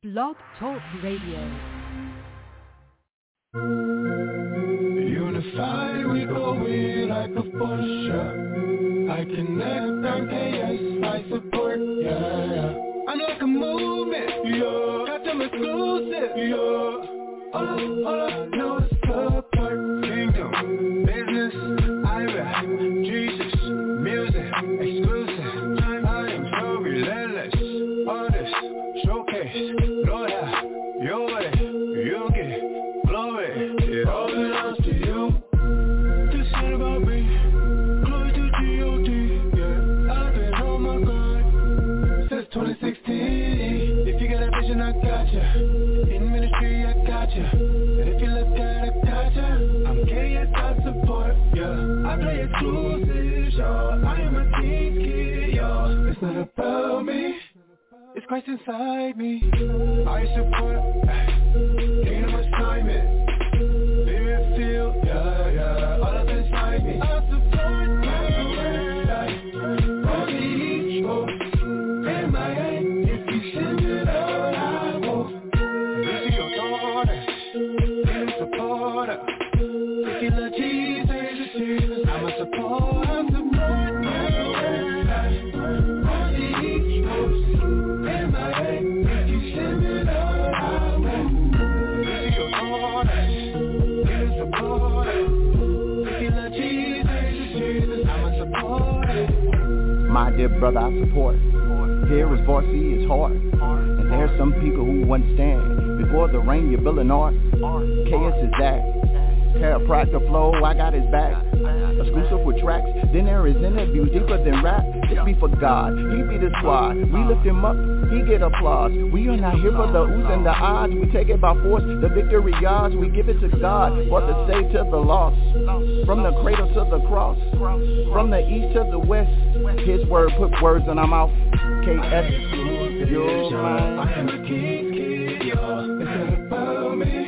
Blog Talk Radio. Unified, we go in like a force, yeah. I connect, I'm KS, I support, yeah. I'm like a movement, yeah. Got them exclusive, yeah. All I know is support. Kingdom, business, I rap, Jesus, music, exclusive. I am so relentless, artist, showcase, Lord, your way, you get glory. It all belongs to you. This ain't about me. Glory to G.O.D. Yeah, I've been on my grind since 2016. If you got a vision, I got ya. In ministry, I got ya. And if you look at it, I got ya. I'm KS, I support, yeah. I play exclusive, y'all. I am a king's kid, y'all. It's not about me. It's Christ inside me. I support, kingdom assignment. Spirit feel, yeah, all up inside me. I support my word, on the East Coast, in my head, if you send it out, I will. This is your daughter, kingdom supporter. If you love Jesus, I'm a support. I support my word, on the East Coast, in my head, if you send it out, I will. This is your daughter. My dear brother, I support. Here is voice, his heart. And there's some people who understand. Before the rain, you're building art. KS is that. Chiropractor flow, I got his back. Exclusive with tracks, then there is interviews deeper than rap. This be for God, he be the squad. We lift him up, he get applause. We are not here for the oohs and the odds. We take it by force, the victory odds. We give it to God, for the save to the lost. From the cradle to the cross, from the east to the west. His word put words in our mouth. KS, you're mine. I am a king's kid, y'all. It's not about me.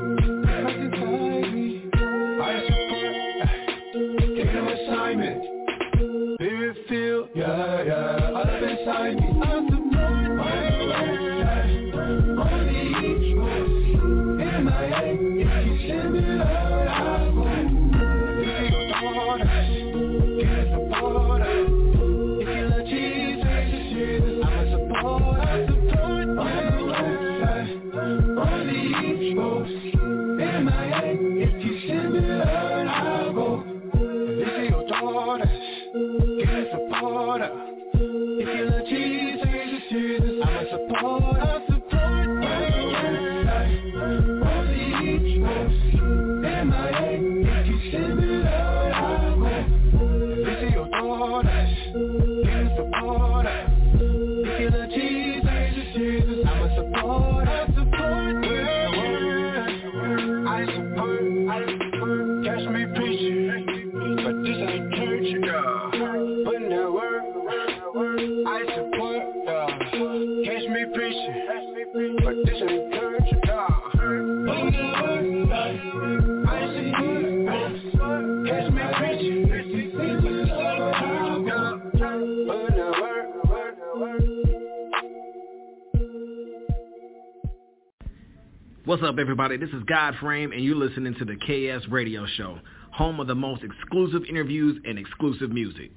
Spirit feel, yeah, all up inside me. I support my word, on the East Coast, in my head, if you send it out, I will. This is your daughter, get a supporter. If you love Jesus, I'm a supporter. I support my word, on the East Coast, in my head, if you send it out, I will. This is your daughter. Get a supporter. If you love Jesus, I'm a supporter. I support my word, on the East Coast, in my head, if you send it out, I will. This is your daughter. Get a supporter. If you love Jesus, I'm a supporter. I support my word, I support, catch me preaching, but this ain't church, yeah. Putting that work, I support, catch me preaching, but this ain't church, yeah. Putting that work, I support, catch me preaching, but this ain't church, yeah. Putting that work. What's up, everybody? This is Godframe, and you're listening to the KS Radio Show, home of the most exclusive interviews and exclusive music.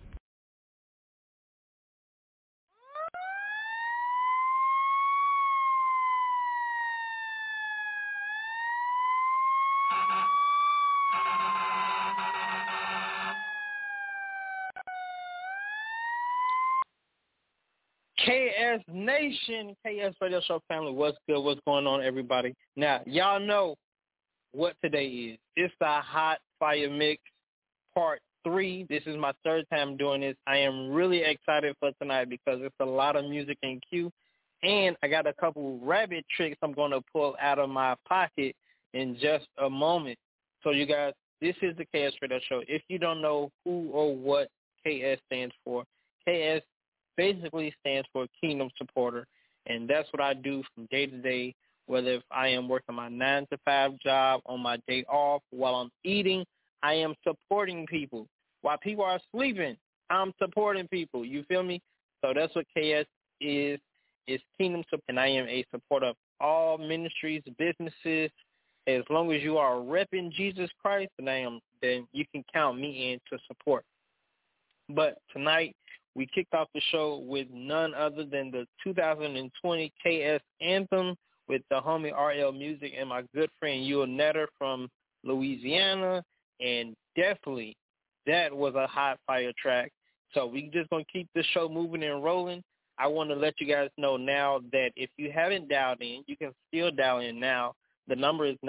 KS Nation, KS Radio Show family, what's good? What's going on, everybody? Now, y'all know what today is. It's the Hot Fire Mix Part 3. This is my third time doing this. I am really excited for tonight because it's a lot of music in queue, and I got a couple rabbit tricks I'm going to pull out of my pocket in just a moment. So, you guys, this is the KS Radio Show. If you don't know who or what KS stands for, KS basically stands for Kingdom Supporter, and that's what I do from day to day, whether if I am working my 9-to-5 job, on my day off, while I'm eating, I am supporting people. While people are sleeping, I'm supporting people. You feel me? So that's what KS is, is Kingdom Support, and I am a supporter of all ministries, businesses. As long as you are repping Jesus Christ, then you can count me in to support. But tonight, we kicked off the show with none other than the 2020 KS Anthem with the homie RL Music and my good friend Yul Netter from Louisiana. And definitely, that was a hot fire track. So we just going to keep the show moving and rolling. I want to let you guys know now that if you haven't dialed in, you can still dial in now. The number is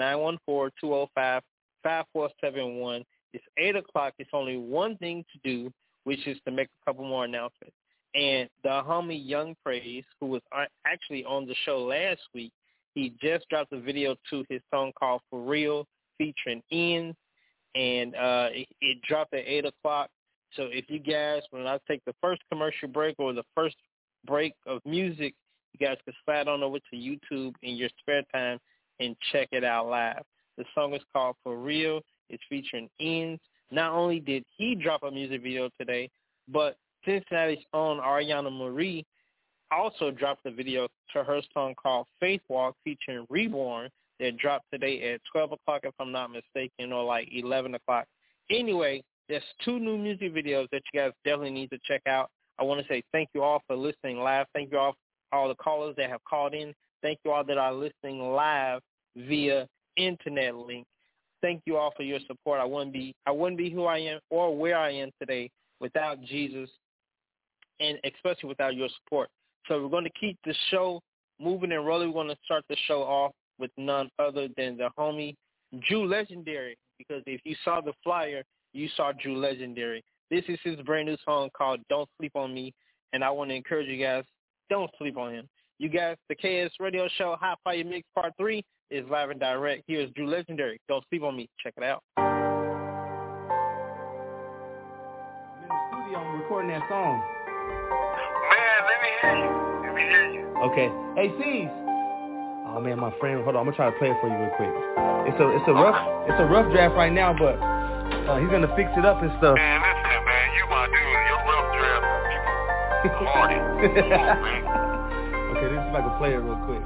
914-205-5471. It's 8 o'clock. It's only one thing to do, which is to make a couple more announcements. And the homie Young Praise, who was actually on the show last week, he just dropped a video to his song called For Real, featuring Ian, and it dropped at 8 o'clock. So if you guys, when I take the first commercial break or the first break of music, you guys can slide on over to YouTube in your spare time and check it out live. The song is called For Real. It's featuring Ian. Not only did he drop a music video today, but Cincinnati's own Ariana Marie also dropped a video to her song called Faith Walk featuring Reborn that dropped today at 12 o'clock, if I'm not mistaken, or like 11 o'clock. Anyway, there's 2 new music videos that you guys definitely need to check out. I want to say thank you all for listening live. Thank you all the callers that have called in. Thank you all that are listening live via internet link. Thank you all for your support. I wouldn't be who I am or where I am today without Jesus, and especially without your support. So we're going to keep the show moving and rolling. We're going to start the show off with none other than the homie Drew Legendary, because if you saw the flyer, you saw Drew Legendary. This is his brand new song called Don't Sleep on Me, and I want to encourage you guys, don't sleep on him. You guys, the KS Radio Show Hot Fire Mix Part 3 is live and direct. Here's Drew Legendary. Don't sleep on me. Check it out. I'm in the studio. I'm recording that song. Man, let me hear you. Okay. Hey, C's. Oh man, my friend. Hold on. I'm gonna try to play it for you real quick. It's a rough draft right now, but he's gonna fix it up and stuff. Man, listen, man. You my dude. Your rough draft people hardy. Come on, man. Okay, this is if I can play it real quick.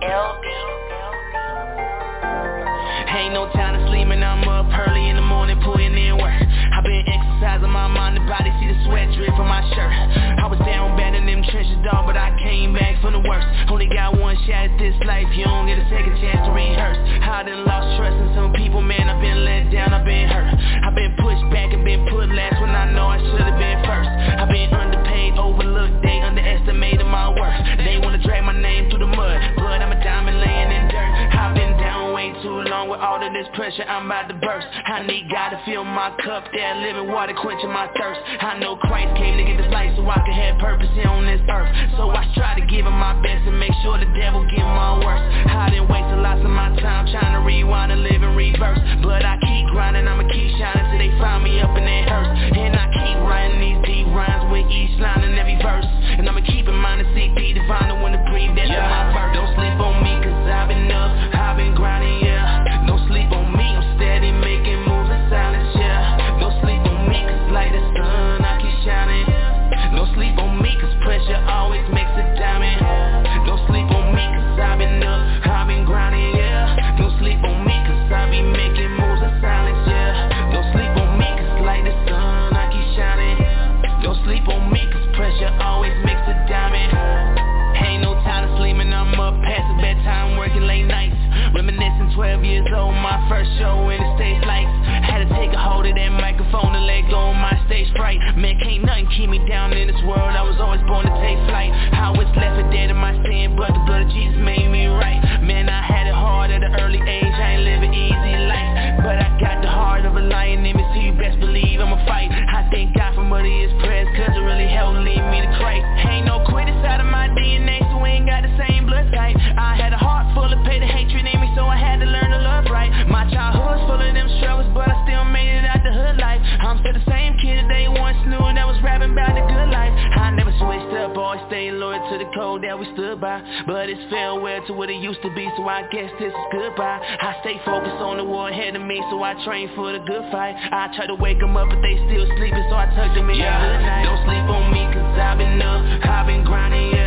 Ain't no time to sleep and I'm up early in the morning putting in work. I've been exercising my mind and body, see the sweat drip from my shirt. I was down bad in them trenches, dog, but I came back from the worst. Only got one shot at this life, you don't get a second chance to rehearse. I done lost trust in some people, man, I've been let down, I've been hurt. I've been pushed back and been put last when I know I should've been first. I've been underpaid, overlooked, they underestimated my worth. They wanna drag my name through the mud, but I'm a diamond laying in dirt. I've been down way too long with all of this pressure, I'm about to burst. I need God to fill my cup, there living water quenching my thirst. I know Christ came to get this life so I can have purpose here on this earth. So I try to give him my best and make sure the devil give my worst. I done wasted lots of my time trying to rewind and live in reverse, but I keep grinding, I'ma keep shining till they find me up in that hearse. And I keep writing these deep rhymes with each line and every verse, and I'ma keep in mind to seek the divine and when to breathe that's in my verse. Don't sleep on me cause I've been up, I've been grinding, yeah. Don't sleep on me, I'm steady making moves in silence, yeah. Don't sleep on me cause like the sun I keep shining. Don't sleep on me cause pressure always makes a diamond. Don't sleep on me cause I've been up, I've been grinding, yeah. Don't sleep on me cause I be making moves in silence, yeah. Don't sleep on me cause like the sun I keep shining. Don't sleep on me cause pressure always makes a diamond. Ain't no time to sleep and I'm up past the bedtime working late nights. Reminiscing 12 years old, my first show in the stage lights. Had to take a hold of that microphone and let go of my stage fright. Man, can't nothing keep me down in this world, I was always born to take flight. I was left for dead in my sin, but the blood of Jesus made me right. Man, I had it hard at an early age, I ain't living easy life, but I got the heart of a lion in me, so you best believe I'ma fight. I thank God for mother his prayers, cause it really helped lead me to Christ. Ain't no quit inside of my DNA, so we ain't got the same blood type. I had a heart full of pain and hatred in me, so I had to learn to love right. My childhood's full of them struggles, but I still made it out the hood life. I'm still the same kid they once knew that was rapping about the good life. I never switched up, always stayed loyal to the code that we stood by, but it's farewell to what it used to be, so I guess this is goodbye. I stay focused on the war ahead of me, so I train for the good fight. I try to wake them up, but they still sleeping, so I tuck them in the good night. Don't sleep on me, cause I've been up, I've been grinding, yeah.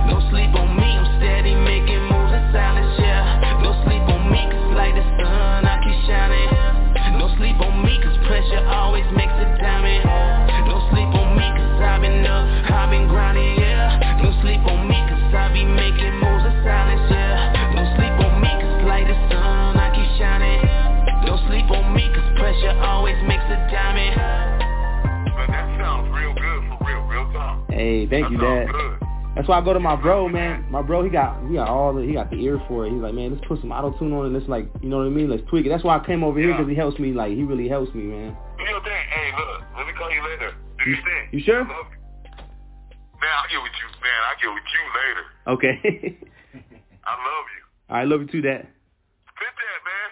Don't sleep on me, I'm steady making moves in silence, yeah. Don't sleep on me, cause like the sun, I keep shining. Don't sleep on me, cause pressure always makes a diamond. Don't sleep on me, cause I've been up, I've been grinding, yeah. Don't sleep on me, cause I be making moves in silence, yeah. Don't sleep on me, cause like the sun, I keep shining. Don't sleep on me, cause pressure always makes a diamond. But that sounds real good, for real talk. Hey, thank you, Dad. That's why I go to my bro, man. My bro, he got the ear for it. He's like, man, let's put some auto-tune on it. Let's, like, you know what I mean? Let's tweak it. That's why I came over here, because he helps me, like, he really helps me, man. Do your thing. Hey, look, let me call you later. Do your thing. You sure? Man, I'll get with you, man. I'll get with you later. Okay. I love you. I love you too, Dad. Fit that, man.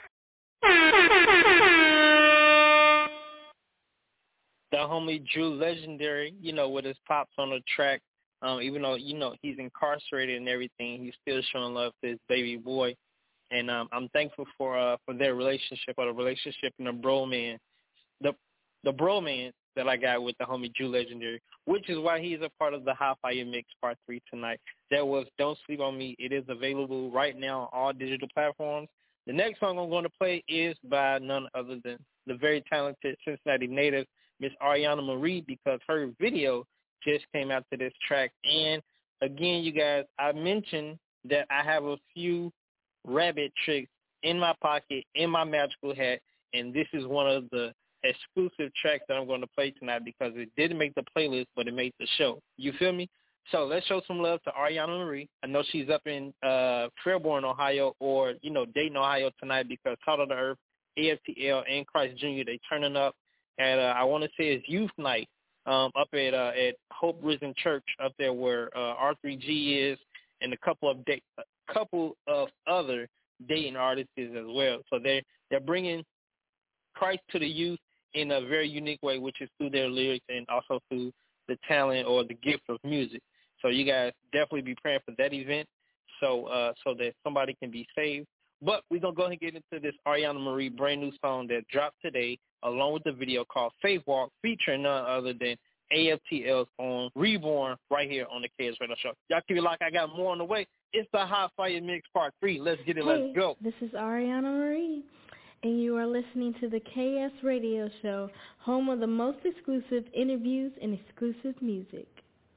The homie Drew Legendary, with his pops on the track. Even though, he's incarcerated and everything, he's still showing love to his baby boy. And I'm thankful for their relationship, or the relationship and the bromance, the bromance that I got with the homie Drew Legendary, which is why he's a part of the High Fire Mix Part 3 tonight. That was Don't Sleep on Me. It is available right now on all digital platforms. The next song I'm going to play is by none other than the very talented Cincinnati native, Miss Ariana Marie, because her video just came out to this track. And again, you guys, I mentioned that I have a few rabbit tricks in my pocket, in my magical hat, and this is one of the exclusive tracks that I'm going to play tonight because it didn't make the playlist, but it made the show. You feel me? So let's show some love to Ariana Marie. I know she's up in Fairborn, Ohio, or, Dayton, Ohio tonight, because Salt of the Earth, AFTL, and Christ Jr., they turning up at, I want to say it's Youth Night, up at Hope Risen Church up there where R3G is, and a couple of other Dayton artists as well. So they're bringing Christ to the youth in a very unique way, which is through their lyrics and also through the talent or the gift of music. So you guys definitely be praying for that event, so that somebody can be saved. But we're going to go ahead and get into this Ariana Marie brand new song that dropped today, along with the video called Faith Walk, featuring none other than AFTL's on Reborn, right here on the KS Radio Show. Y'all keep it locked. I got more on the way. It's the Hot Fire Mix Part 3. Let's get it. Hey, let's go. This is Ariana Marie, and you are listening to the KS Radio Show, home of the most exclusive interviews and exclusive music.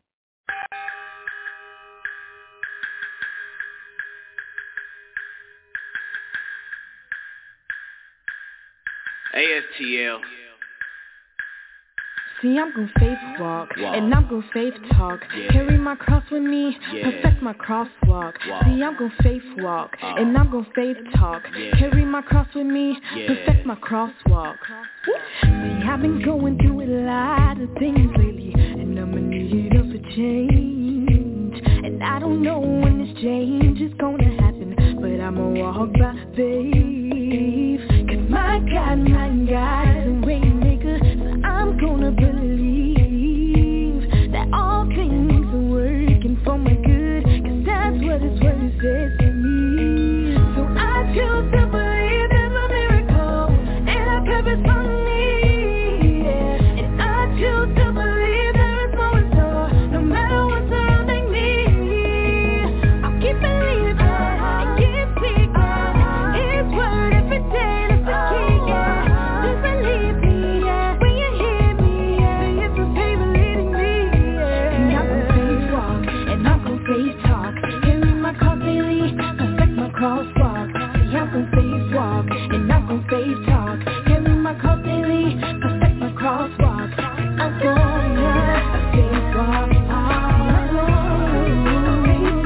AFTL. See, I'm gon' faith walk, and I'm gon' faith talk. Carry my cross with me, perfect my crosswalk. See, I'm gon' faith walk, and I'm gon' faith talk. Carry my cross with me, perfect my crosswalk. See, I've been going through a lot of things lately, and I'm in need of a change. And I don't know when this change is gonna happen, but I'ma walk by faith. Cause my God is a way maker, so I'm gonna believe that all things are working for my good, cause that's what His word says to me. So I choose to believe there's a miracle and a purpose for me, yeah. And I choose to believe there is more in store, no matter what's surrounding me. I'll keep believing and keep seeking His word every day. Crosswalk, see I'm gon' faith walk, and I'm gon' faith talk. Carry my cross daily, perfect my crosswalk. I'm gonna faith walk, I'm gonna faith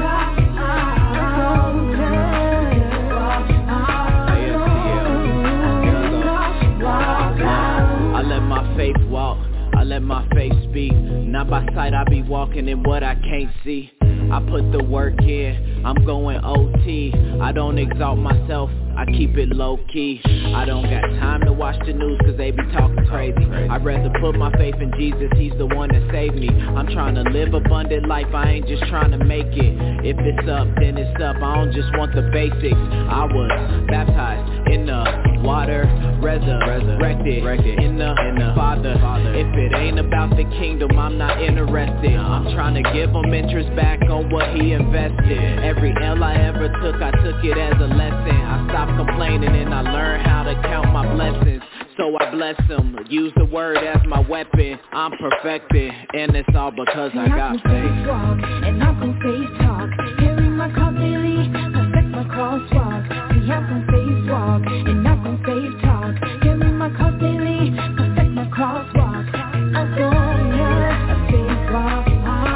walk. I let my faith walk, I let my faith speak. Not by sight, I be walking in what I can't see. I put the work in, I'm going OT. I don't exalt myself, I keep it low key. I don't got time to watch the news cause they be talking crazy. I'd rather put my faith in Jesus, he's the one that saved me. I'm trying to live abundant life, I ain't just trying to make it. If it's up, then it's up, I don't just want the basics. I was baptized in the water, resurrected in the Father. If it ain't about the kingdom, I'm not interested. I'm trying to give him interest back on what he invested. Every L I ever took, I took it as a lesson. I stopped complaining and I learned how to count my blessings. So I bless him, use the word as my weapon. I'm perfected, and it's all because I got faith. Walk, and I'm gon' faith talk. Carry my cross daily, perfect my crosswalk. See, I'm gon' faith walk, and I'm gon' faith talk. Carry my cross daily, perfect my crosswalk. I'm gonna faith walk.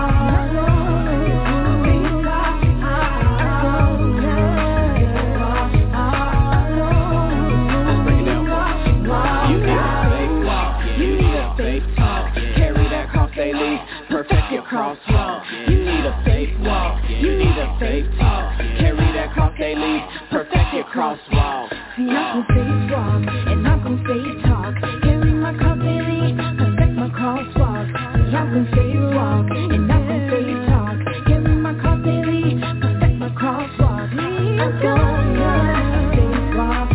Perfect your crosswalk. You need a faith walk. You need a faith talk. Carry that cross daily. Perfect your crosswalk. See, I'm gon' faith walk, and I'm gon' faith talk. Carry my cross daily. Perfect my crosswalk. See, I'm gon' faith walk, and I'm gon' faith talk. Carry my cross daily. Perfect my crosswalk. I'm gonna faith walk.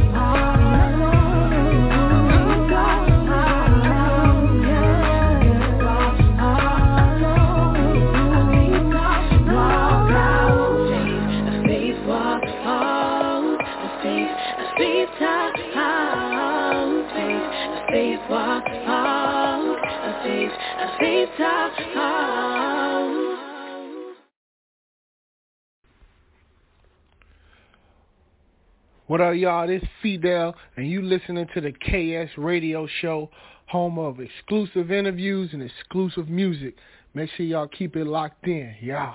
What up, y'all? This Fidel, and you listening to the KS Radio Show, home of exclusive interviews and exclusive music. Make sure y'all keep it locked in, yeah.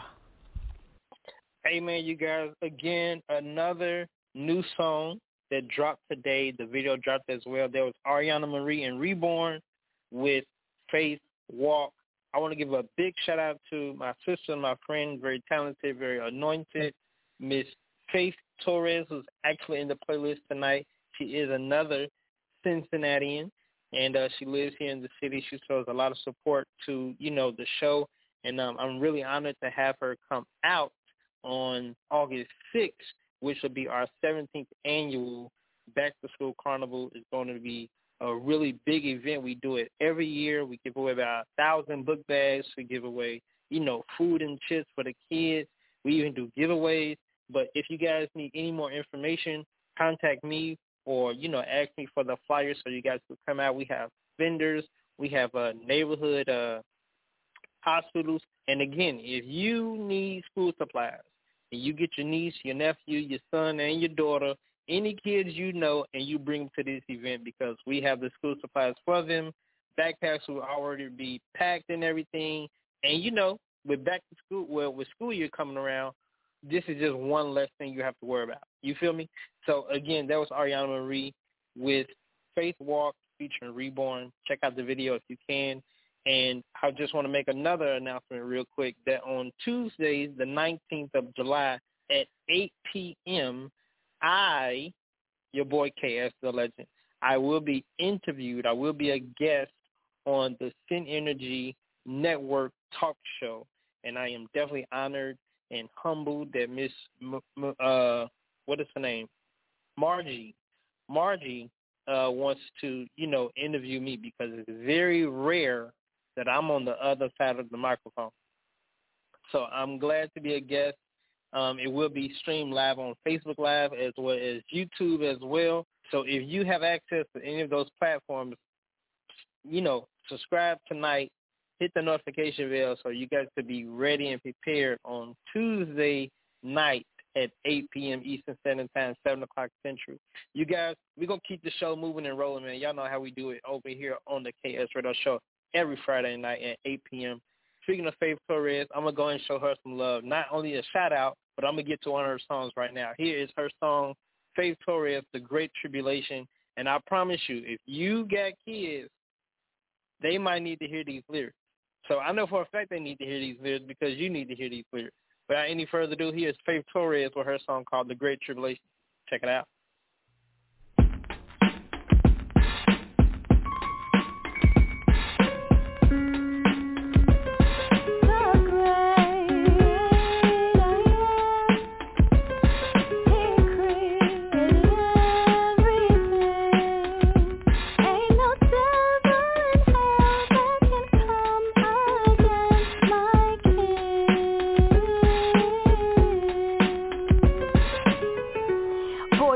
Hey, man, you guys, again, another new song that dropped today. The video dropped as well. There was Ariana Marie and Reborn with Faith Walk. I want to give a big shout-out to my sister, my friend, very talented, very anointed, Miss Faith Torres, who's actually in the playlist tonight. She is another Cincinnatian, and she lives here in the city. She shows a lot of support to, the show, and I'm really honored to have her come out on August 6th, which will be our 17th annual Back to School Carnival. It's going to be a really big event. We do it every year. We give away about 1,000 book bags. We give away, food and chips for the kids. We even do giveaways. But if you guys need any more information, contact me or, ask me for the flyers so you guys can come out. We have vendors. We have neighborhood hospitals. And, again, if you need school supplies and you get your niece, your nephew, your son, and your daughter, any kids you know, and you bring them to this event because we have the school supplies for them. Backpacks will already be packed and everything. And, with back to school, with school year coming around, this is just one less thing you have to worry about. You feel me? So, again, that was Ariana Marie with Faith Walk featuring Reborn. Check out the video if you can. And I just want to make another announcement real quick that on Tuesday, the 19th of July at 8 p.m., I, your boy KS, the legend, I will be interviewed. I will be a guest on the Sin Energy Network talk show. And I am definitely honored and humbled that Miss, what is her name? Margie wants to, interview me because it's very rare that I'm on the other side of the microphone. So I'm glad to be a guest. It will be streamed live on Facebook Live as well as YouTube as well. So if you have access to any of those platforms, subscribe tonight. Hit the notification bell so you guys could be ready and prepared on Tuesday night at 8 p.m. Eastern Standard Time, 7 o'clock Central. You guys, we're going to keep the show moving and rolling, man. Y'all know how we do it over here on the KS Radio Show every Friday night at 8 p.m. Speaking of Faith Torres, I'm going to go and show her some love. Not only a shout-out, but I'm going to get to one of her songs right now. Here is her song, Faith Torres, The Great Tribulation. And I promise you, if you got kids, they might need to hear these lyrics. So I know for a fact they need to hear these lyrics because you need to hear these lyrics. Without any further ado, here's Faith Torres with her song called The Great Tribulation. Check it out.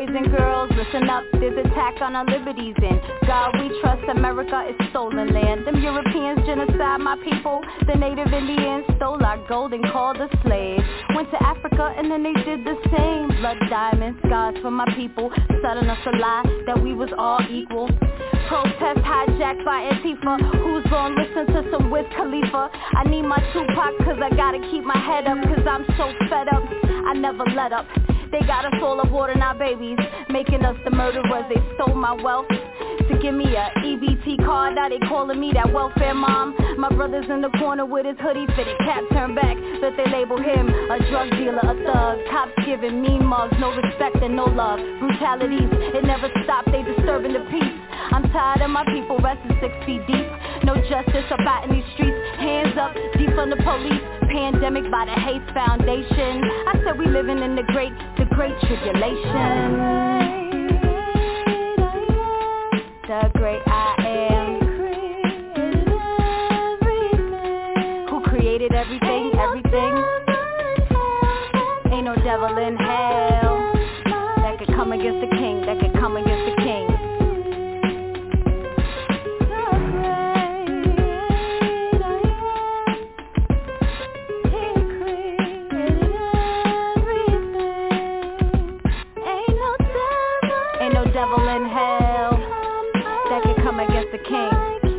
boys and girls, listen up, there's attack on our liberties in God we trust, America is stolen land. Them Europeans genocide my people, the native Indians stole our gold and called us slaves. Went to Africa and then they did the same. Blood diamonds, scars for my people, selling us a lie that we was all equal. Protest hijacked by Antifa, who's gonna listen to some Wiz Khalifa? I need my Tupac cause I gotta keep my head up, cause I'm so fed up, I never let up. They got us all aborting our babies, making us the murderers, they stole my wealth. To give me a EBT card, now they calling me that welfare mom. My brother's in the corner with his hoodie fitted, cap turned back, that they label him a drug dealer, a thug. Cops giving mean mugs, no respect and no love. Brutalities, it never stopped, they disturbing the peace. I'm tired of my people resting 6 feet deep. No justice about in these streets, hands up, defund the police. Pandemic by the Hate Foundation. I said we living in the great tribulation. The great I am, who created everything, everything. Ain't no devil in hell that could come against the king, that could come against the king. Ain't no devil in hell that could come against the king.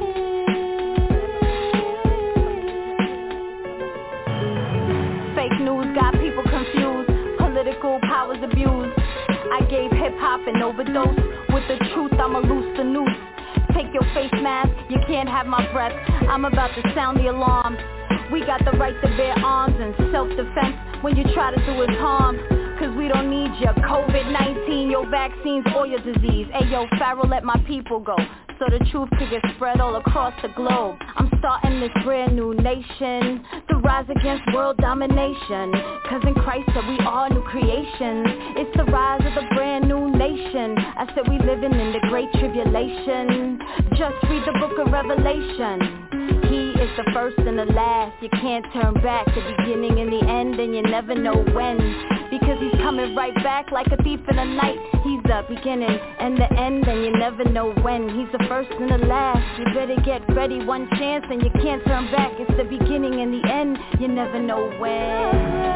Fake news got people confused, political powers abused. I gave hip-hop an overdose, with the truth I'ma loose the noose. Take your face mask, you can't have my breath, I'm about to sound the alarm. We got the right to bear arms and self-defense when you try to do us harm. Cause we don't need your COVID-19, your vaccines, or your disease. Ayo, Pharaoh, let my people go, so the truth could get spread all across the globe. I'm starting this brand new nation, the rise against world domination. Cause in Christ that we are new creations. It's the rise of the brand new nation. I said we living in the great tribulation. Just read the book of Revelation. He is the first and the last. You can't turn back, the beginning and the end, and you never know when. Because he's coming right back like a thief in the night. He's the beginning and the end, and you never know when. He's the first and the last. You better get ready, one chance and you can't turn back. It's the beginning and the end, you never know when.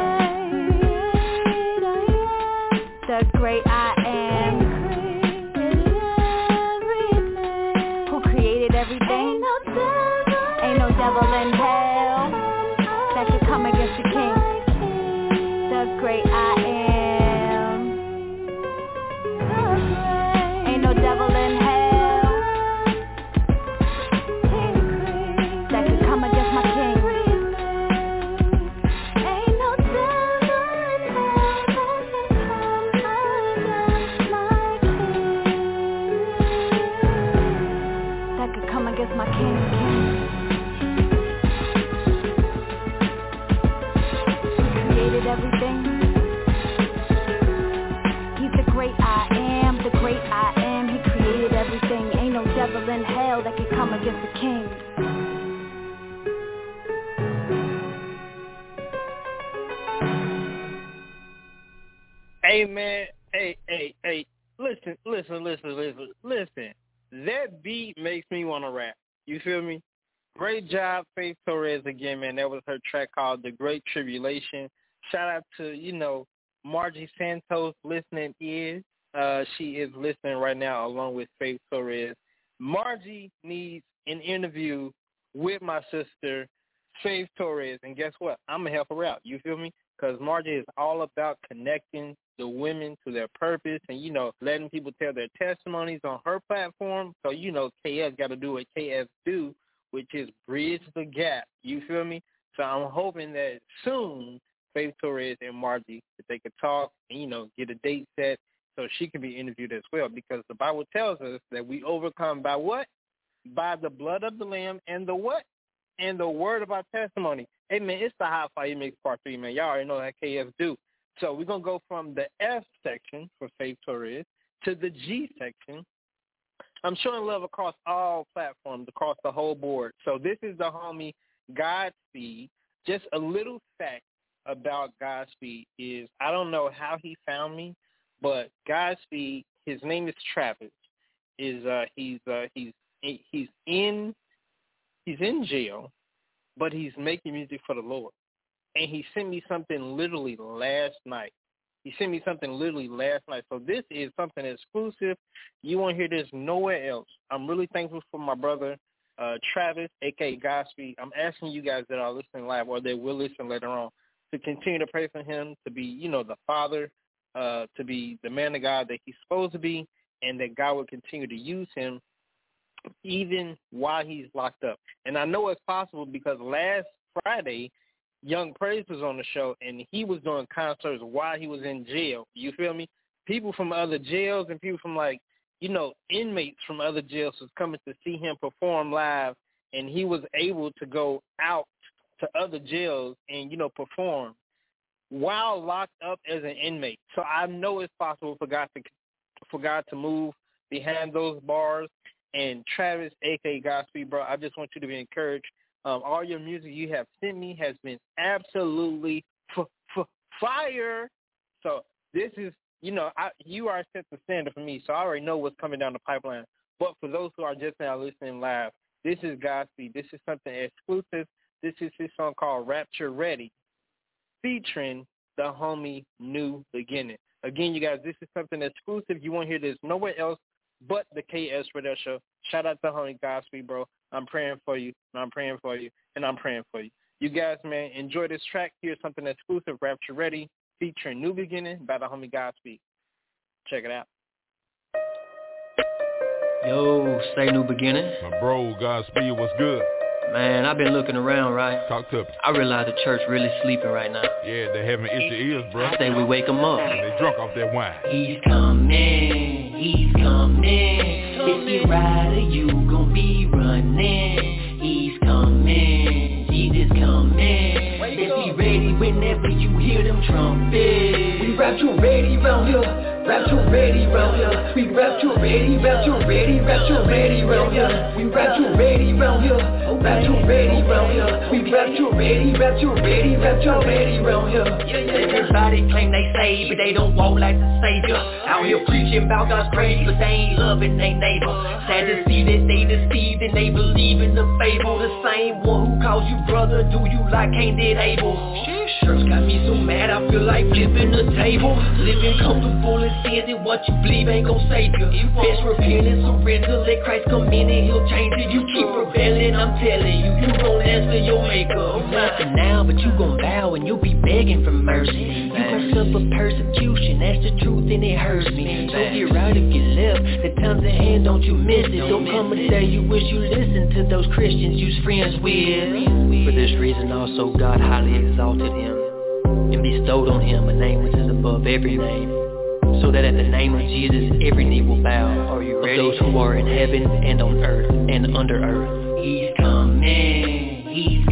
The great I am, who created everything. Ain't no devil in hell that could come against the king. The great I am. Ain't no devil in hell that could come against my king. Ain't no devil in hell that could come against my king. Everything. He's the great I am, the great I am. He created everything. Ain't no devil in hell that can come against the king. Hey man, hey. Listen. That beat makes me want to rap. You feel me? Great job, Faith Torres again, man. That was her track called The Great Tribulation. Shout out to, Margie Santos listening ears. She is listening right now along with Faith Torres. Margie needs an interview with my sister, Faith Torres. And guess what? I'm going to help her out. You feel me? Because Margie is all about connecting the women to their purpose and, letting people tell their testimonies on her platform. So, KS got to do what KS do, which is bridge the gap. You feel me? So I'm hoping that soon Faith Torres and Margie, that they could talk and, get a date set so she can be interviewed as well, because the Bible tells us that we overcome by what? By the blood of the Lamb and the what? And the word of our testimony. Hey, man, it's the Hot Fire Mix Part 3, man. Y'all already know how KF do. So we're going to go from the F section for Faith Torres to the G section. I'm showing love across all platforms, across the whole board. So this is the homie Godspeed. Just a little fact about Godspeed is I don't know how he found me, But Godspeed, his name is Travis. He's in jail, but he's making music for the Lord. And he sent me something literally last night. So this is something exclusive. You won't hear this nowhere else. I'm really thankful for my brother, Travis, a.k.a. Godspeed. I'm asking you guys that are listening live or that will listen later on to continue to pray for him, to be, the father, to be the man of God that he's supposed to be, and that God will continue to use him even while he's locked up. And I know it's possible because last Friday, Young Praise was on the show, and he was doing concerts while he was in jail. You feel me? People from other jails and people from, inmates from other jails was coming to see him perform live, and he was able to go out to other jails and, perform while locked up as an inmate. So I know it's possible for God to move behind those bars. And Travis, a.k.a. Godspeed, bro, I just want you to be encouraged. All your music you have sent me has been absolutely fire. So this is, you are set the standard for me, so I already know what's coming down the pipeline. But for those who are just now listening live, this is Godspeed. This is something exclusive. This is his song called Rapture Ready, featuring the homie New Beginning. Again, you guys, this is something exclusive. You won't hear this nowhere else but the KS Radio Show. Shout out to homie Godspeed, bro. I'm praying for you, and I'm praying for you, and I'm praying for you. You guys, man, enjoy this track. Here's something exclusive, Rapture Ready, featuring New Beginning by the homie Godspeed. Check it out. Yo, say New Beginning. My bro, Godspeed, what's good? Man, I've been looking around, right? Talk to me. I realize the church really sleeping right now. Yeah, they having itchy ears, bro. I say we wake them up. And they drunk off that wine. He's coming. If you rider, you gon' be running. He's coming. Jesus coming. Let's be ready whenever you hear them trumpets. We rapture ready round here. Rapture ready round here. We rapture ready, rapture ready, rapture ready round here. We rapture ready round here. Rapture ready round here. We rapture ready, rapture ready, rapture ready round here. Everybody claim they saved, but they don't walk like the Savior. Out here preaching about God's grace, but they ain't loving their neighbor. Sad to see that they deceived and they believe in the fable. The same one who calls you brother, do you like Cain did Abel? Church got me so mad, I feel like flipping the table. Living comfortable in sin and what you believe ain't gon' save you. Best repent and surrender, let Christ come in and he'll change it. You keep rebelling, I'm telling you, you gon' answer your maker. You laughing now, but you gon' bow and you'll be begging for mercy. You gon' suffer persecution, that's the truth and it hurts me. So get right if you left, the time's at hand, don't you miss it. Don't come a day you wish you listened to those Christians you's friends with. For this reason also God highly exalted him and bestowed on him a name which is above every name, so that at the name of Jesus every knee will bow. Are you ready? Of those who are in heaven and on earth and under earth. He's coming.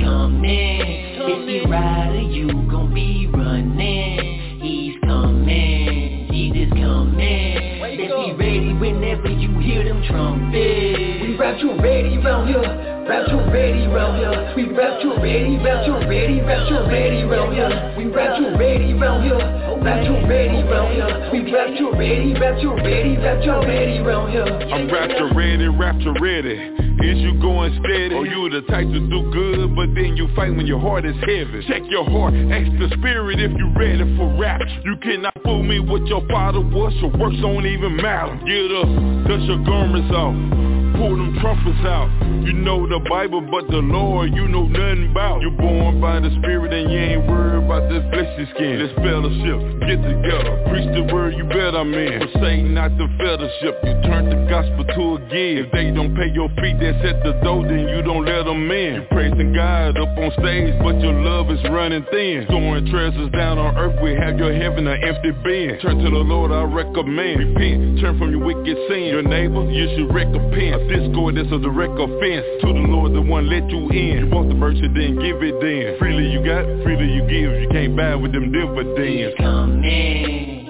If you rider, you gon' be running. He's coming. Jesus coming. Let's be ready whenever you hear them trumpets. We rapture ready round here. Rapture ready round here. We rapture ready, rapture ready, rapture ready round here. We rapture ready round here. Rapture ready round here. We rapture ready, rapture ready, rapture ready round here. I'm rapture ready. Is you going steady? Or you the type to do good, but then you fight when your heart is heavy? Check your heart, ask the spirit if you ready for rap. You cannot fool me with your father was, your works don't even matter. Get up, dust your garments off, pull them trumpets out. You know the Bible, but the Lord you know nothing about. You born by the Spirit and you ain't worried about this fleshy skin. This fellowship, get together, preach the word, you bet I'm in. Forsake not the fellowship, you turn the gospel to a gift. If they don't pay your feet, that's at the door, then you don't let them in. You praising God up on stage, but your love is running thin. Storing treasures down on earth, we have your heaven an empty bin. Turn to the Lord, I recommend. Repent, turn from your wicked sin. Your neighbor, you should recompense. A discord is a direct offense. To the Lord, the one let you in. You want the virtue, then give it then. Freely you got, freely you give. You can't buy with them dividends. He's coming.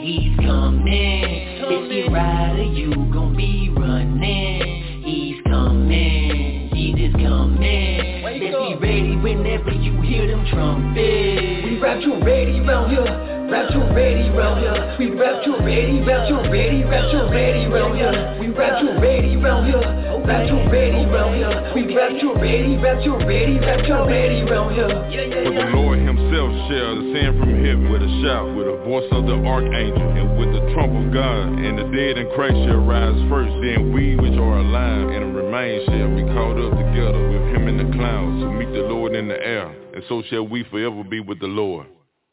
If you rider, you gon' be running. He's coming. Jesus coming. Let's be ready whenever you hear them trumpets. We rapture ready round here. Rapture rapture ready round here. We rapture ready, rapture ready, rapture ready round here. We rapture ready round here. Rapture ready round here. We rapture ready, rapture ready, rapture ready round here. For the Lord himself shall descend from heaven with a shout, with a voice of the archangel, and with the trump of God. And the dead in Christ shall rise first. Then we which are alive and remain shall be caught up together with him in the clouds to meet the Lord in the air. And so shall we forever be with the Lord.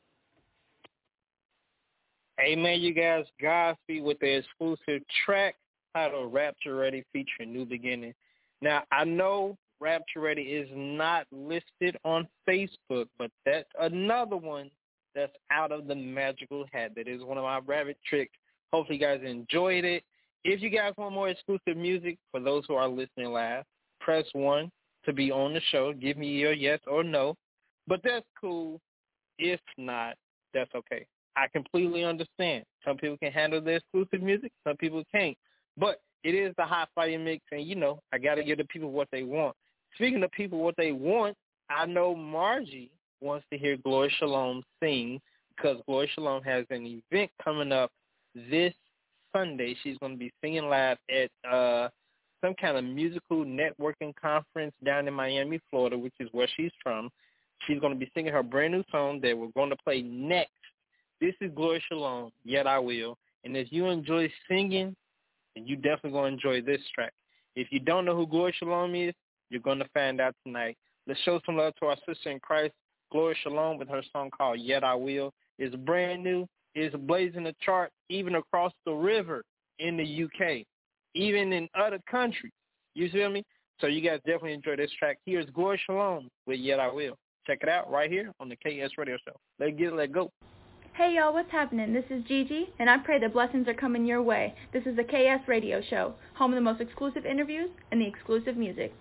Amen, you guys. Godspeed with the exclusive track titled Rapture Ready featuring New Beginning. Now, I know Rapture Ready is not listed on Facebook, but that's another one that's out of the magical hat. That is one of my rabbit tricks. Hopefully you guys enjoyed it. If you guys want more exclusive music, for those who are listening live, press 1 to be on the show. Give me your yes or no. But that's cool. If not, that's okay. I completely understand. Some people can handle the exclusive music. Some people can't. But it is the Hot Fire Mix, and, you know, I got to give the people what they want. Speaking of people what they want, I know Margie wants to hear Gloria Shalom sing because Gloria Shalom has an event coming up this Sunday. She's going to be singing live at some kind of musical networking conference down in Miami, Florida, which is where she's from. She's going to be singing her brand new song that we're going to play next. This is Gloria Shalom, Yet I Will. And if you enjoy singing, then you definitely going to enjoy this track. If you don't know who Gloria Shalom is, you're going to find out tonight. Let's show some love to our sister in Christ, Gloria Shalom, with her song called Yet I Will. It's brand new. It's blazing the chart even across the river in the UK, even in other countries. You feel me? So you guys definitely enjoy this track. Here's Gloria Shalom with Yet I Will. Check it out right here on the KS Radio Show. Let's get it, let's go. Hey y'all, what's happening? This is Gigi, and I pray that blessings are coming your way. This is the KS Radio Show, home of the most exclusive interviews and the exclusive music.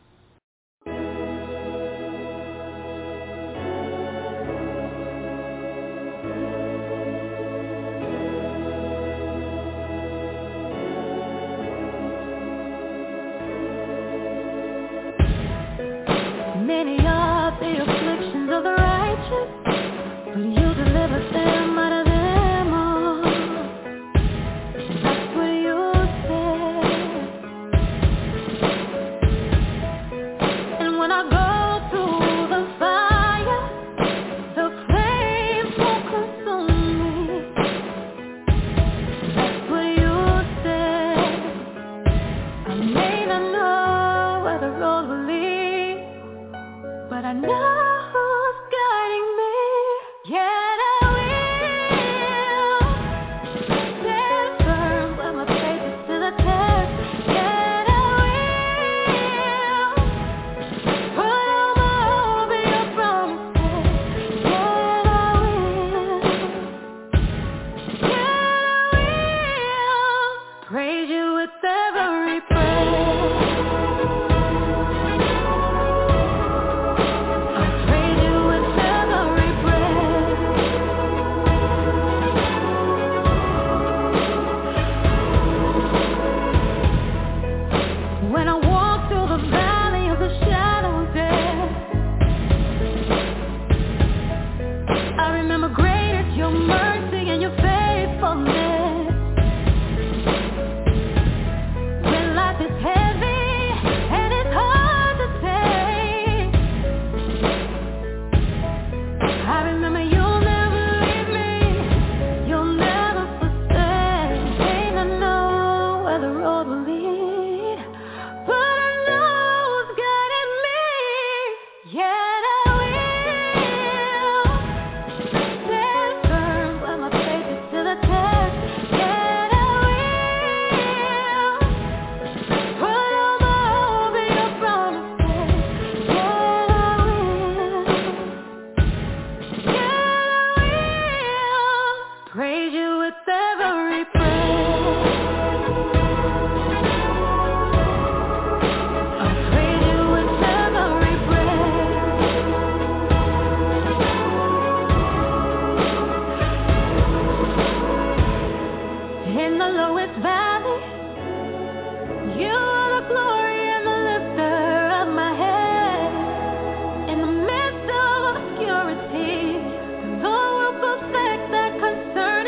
Many are the afflictions of the righteous, but you deliver them out of them all. That's what you said. And when I go through the fire, the flames won't consume me. That's what you said. I may not know where the road will lead, but I know who's guiding me. Yeah. Concern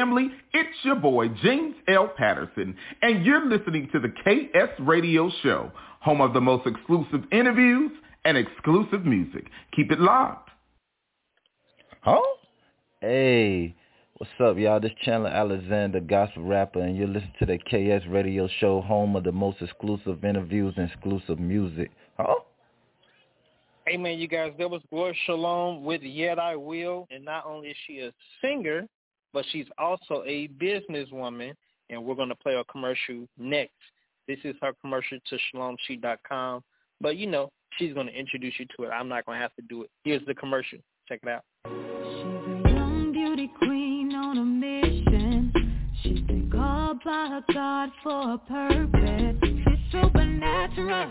family, it's your boy, James L. Patterson, and you're listening to the KS Radio Show, home of the most exclusive interviews and exclusive music. Keep it locked. Huh? Hey, what's up, y'all? This Chandler Alexander, gospel rapper, and you're listening to the KS Radio Show, home of the most exclusive interviews and exclusive music. Huh? Hey, man, you guys, there was Gloria Shalom with Yet I Will, and not only is she a singer, but she's also a businesswoman, and we're going to play a commercial next. This is her commercial to ShalomSheet.com, but, you know, she's going to introduce you to it. I'm not going to have to do it. Here's the commercial. Check it out. She's a young beauty queen on a mission. She's been called by God for a purpose. She's supernatural.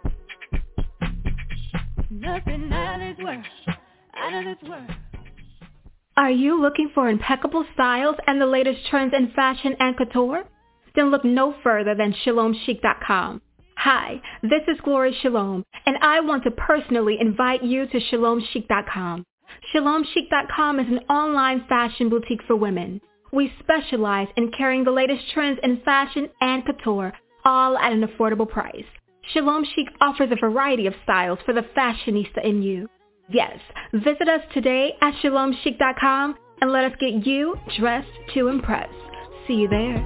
Nothing out of this world. Are you looking for impeccable styles and the latest trends in fashion and couture? Then look no further than ShalomChic.com. Hi, this is Gloria Shalom, and I want to personally invite you to ShalomChic.com. ShalomChic.com is an online fashion boutique for women. We specialize in carrying the latest trends in fashion and couture, all at an affordable price. Shalom Chic offers a variety of styles for the fashionista in you. Yes, visit us today at ShalomChic.com and let us get you dressed to impress. See you there.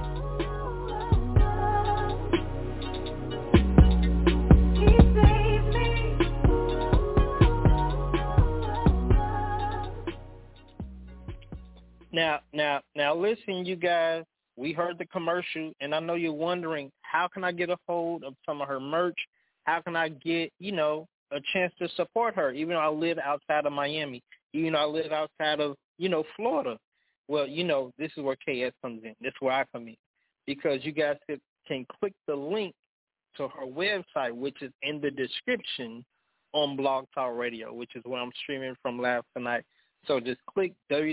Now, listen, you guys. We heard the commercial, and I know you're wondering, how can I get a hold of some of her merch? How can I get, a chance to support her, even though I live outside of Miami, even though I live outside of, Florida? Well, this is where KS comes in. This is where I come in, because you guys can click the link to her website, which is in the description on Blog Talk Radio, which is where I'm streaming from last night. So just click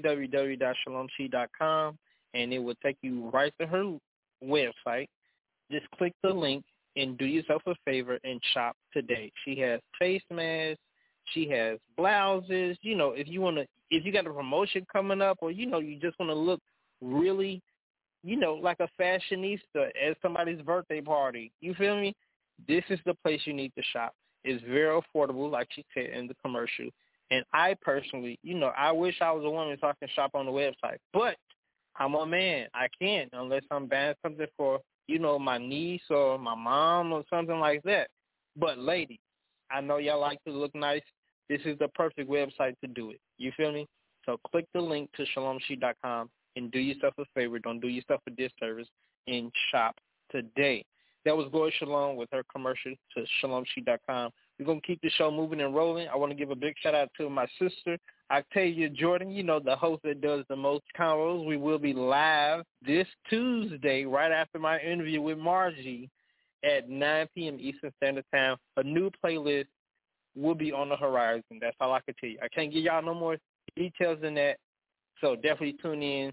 www.shalomshe.com, and it will take you right to her website. Just click the link and do yourself a favor and shop today. She has face masks. She has blouses. If you got a promotion coming up, or, you just want to look really, like a fashionista at somebody's birthday party, you feel me? This is the place you need to shop. It's very affordable, like she said in the commercial. And I personally, I wish I was a woman so I can shop on the website. But I'm a man. I can't unless I'm buying something for, my niece or my mom or something like that. But ladies, I know y'all like to look nice. This is the perfect website to do it. You feel me? So click the link to ShalomSheet.com and do yourself a favor. Don't do yourself a disservice and shop today. That was Gloria Shalom with her commercial to ShalomSheet.com. We're going to keep the show moving and rolling. I want to give a big shout-out to my sister, Octavia Jordan, the host that does the most convos. We will be live this Tuesday right after my interview with Margie at 9 p.m. Eastern Standard Time. A new playlist will be on the horizon. That's all I can tell you. I can't give y'all no more details than that, so definitely tune in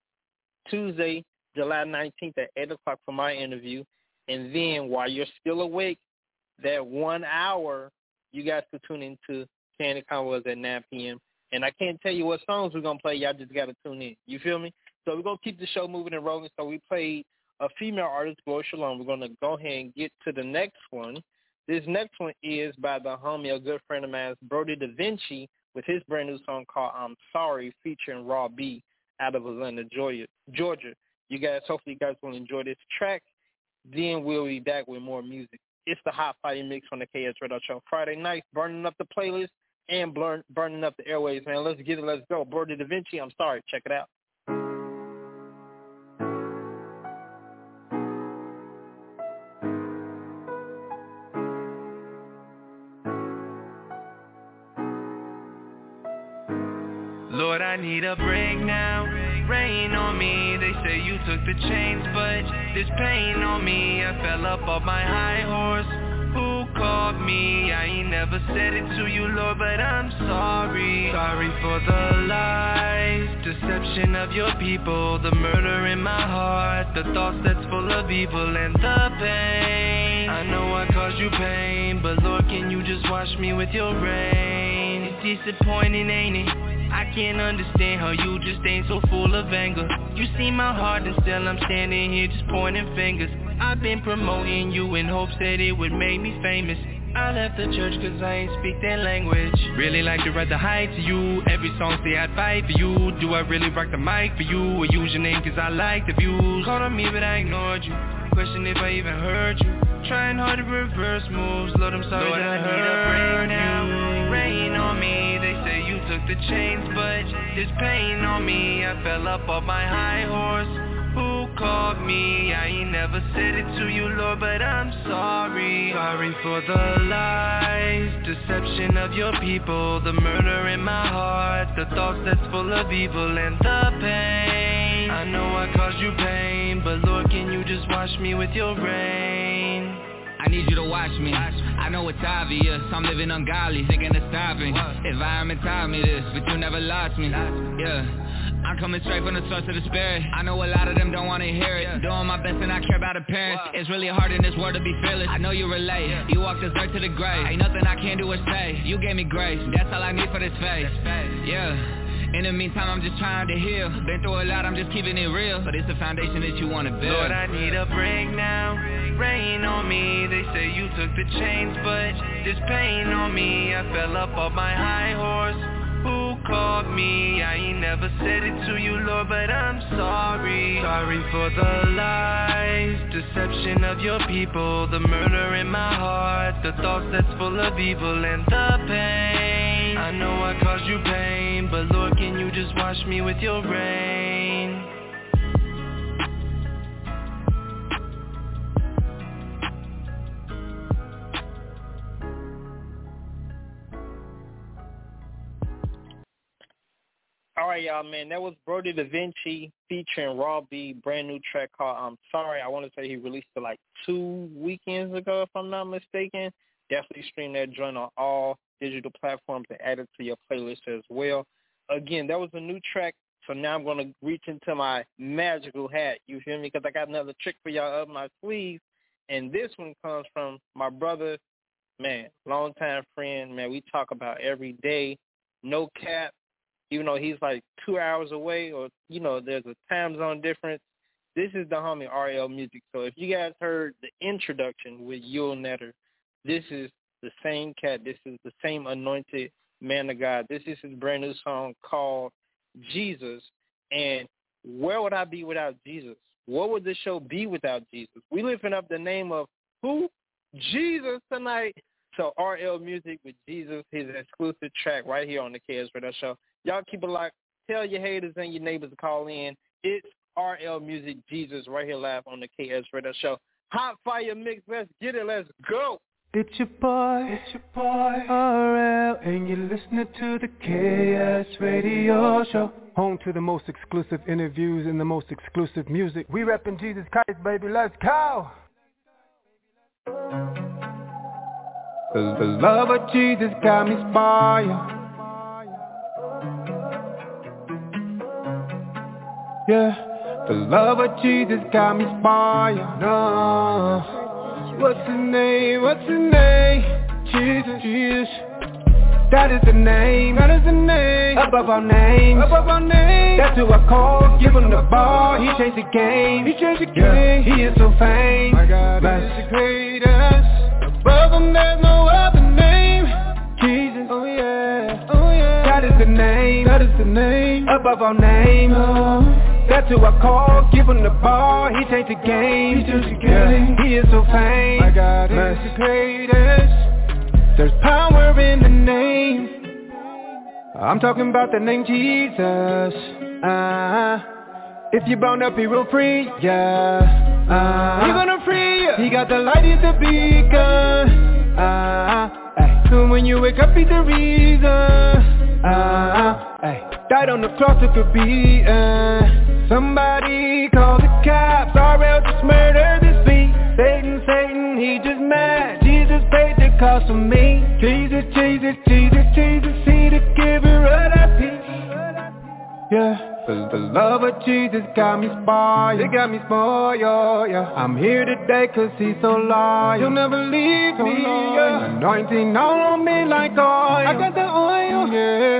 Tuesday, July 19th at 8 o'clock for my interview. And then while you're still awake, that 1 hour, you guys can tune into Candy Convos at 9 p.m. And I can't tell you what songs we're going to play. Y'all just got to tune in. You feel me? So we're going to keep the show moving and rolling. So we played a female artist, Gloria Shalom. We're going to go ahead and get to the next one. This next one is by the homie, a good friend of mine, Brody Da Vinci, with his brand new song called I'm Sorry, featuring Raw B out of Atlanta, Georgia. You guys, hopefully you guys will enjoy this track. Then we'll be back with more music. It's the Hot Fire Mix on the KS Radio Show. Friday night, burning up the playlist and burning up the airwaves, man. Let's get it. Let's go. Brody Da Vinci, I'm sorry. Check it out. Lord, I need a break now. Rain on me. They say you took the chains, but this pain on me. I fell up off my high horse. Who called me? I ain't never said it to you, Lord, but I'm sorry. Sorry for the lies, deception of your people, the murder in my heart, the thoughts that's full of evil and the pain. I know I caused you pain, but Lord, can you just wash me with your rain? It's disappointing, ain't it? I can't understand how you just ain't so full of anger. You see my heart and still I'm standing here just pointing fingers. I've been promoting you in hopes that it would make me famous. I left the church cause I ain't speak that language. Really like to write the hype to you. Every song say I'd fight for you. Do I really rock the mic for you? Or use your name cause I like the views? Called on me but I ignored you. Question if I even heard you. Trying hard to reverse moves. Lord, I'm sorry that I hurt you. Rain on me. They say you took the chains, but this pain on me. I fell up off my high horse. Who called me? I ain't never said it to you, Lord, but I'm sorry. Sorry for the lies, deception of your people, the murder in my heart, the thoughts that's full of evil and the pain. I know I caused you pain, but Lord, can you just wash me with your rain? I need you to watch me. I know it's obvious, I'm living ungodly, thinking of stopping. Environment taught me this, but you never lost me. Yeah. I'm coming straight from the source of the spirit. I know a lot of them don't want to hear it. Doing my best and I care about appearance. It's really hard in this world to be fearless. I know you relate. You walked us right to the grave. Ain't nothing I can do or say. You gave me grace. That's all I need for this faith. Yeah. In the meantime, I'm just trying to heal. Been through a lot, I'm just keeping it real. But it's the foundation that you want to build. Lord, I need a break now. Rain on me. They say you took the chains, but this pain on me. I fell up off my high horse. Who called me? I ain't never said it to you, Lord, but I'm sorry. Sorry for the lies, deception of your people, the murder in my heart, the thoughts that's full of evil and the pain. I know I caused you pain, but Lord, can you just wash me with your rain? Alright, y'all, man, that was Brody Da Vinci featuring Raw B, brand new track called I'm Sorry. I want to say he released it like 2 weekends ago, if I'm not mistaken. Definitely stream that joint on all digital platforms and add it to your playlist as well. Again, that was a new track, so now I'm going to reach into my magical hat, you feel me? Because I got another trick for y'all up my sleeve, and this one comes from my brother, man, longtime friend, man. We talk about every day, no cap. Even though he's like 2 hours away or, you know, there's a time zone difference, this is the homie RL Music. So if you guys heard the introduction with Yul Netter, this is the same cat. This is the same anointed man of God. This is his brand new song called Jesus. And where would I be without Jesus? What would the show be without Jesus? We lifting up the name of who? Jesus tonight. So RL Music with Jesus, his exclusive track right here on the KS Radio Show. Y'all keep it locked. Tell your haters and your neighbors to call in. It's RL Music Jesus right here live on the KS Radio Show. Hot Fire Mix. Let's get it. Let's go. It's your boy, RL, and you're listening to the KS Radio Show. Home to the most exclusive interviews and the most exclusive music. We reppin' Jesus Christ, baby. Let's go. The love of Jesus got me inspired. Yeah, the love of Jesus got me inspired. No, what's his name? What's his name? Jesus, Jesus. That is the name. That is the name. Above our names. Above our names. That's who I call. Give him the ball. He changed the game. He changed the game. Yeah, he is so famous. My God is the greatest. Above him, there's no other name. Jesus. Oh yeah. Oh yeah. That is the name. That is the name. Above our names. That's who I call, give him the ball, he changed the game, yeah, he is so famous, my God is the greatest, there's power in the name, I'm talking about the name Jesus, if you're bound up, he will free ya, he gonna free ya, he got the light, he's the beacon, so when you wake up, he's the reason, died on the cross, it could be, somebody call the cops, RL just murdered this beat. Satan, Satan, he just mad. Jesus paid the cost for me. Jesus, Jesus, Jesus, Jesus, he the giver of that peace. Yeah, the love of Jesus got me spoiled. It got me spoiled, yeah. I'm here today cause he's so loyal. He'll never leave me, yeah. Anointing all on me like oil. I got the oil, yeah.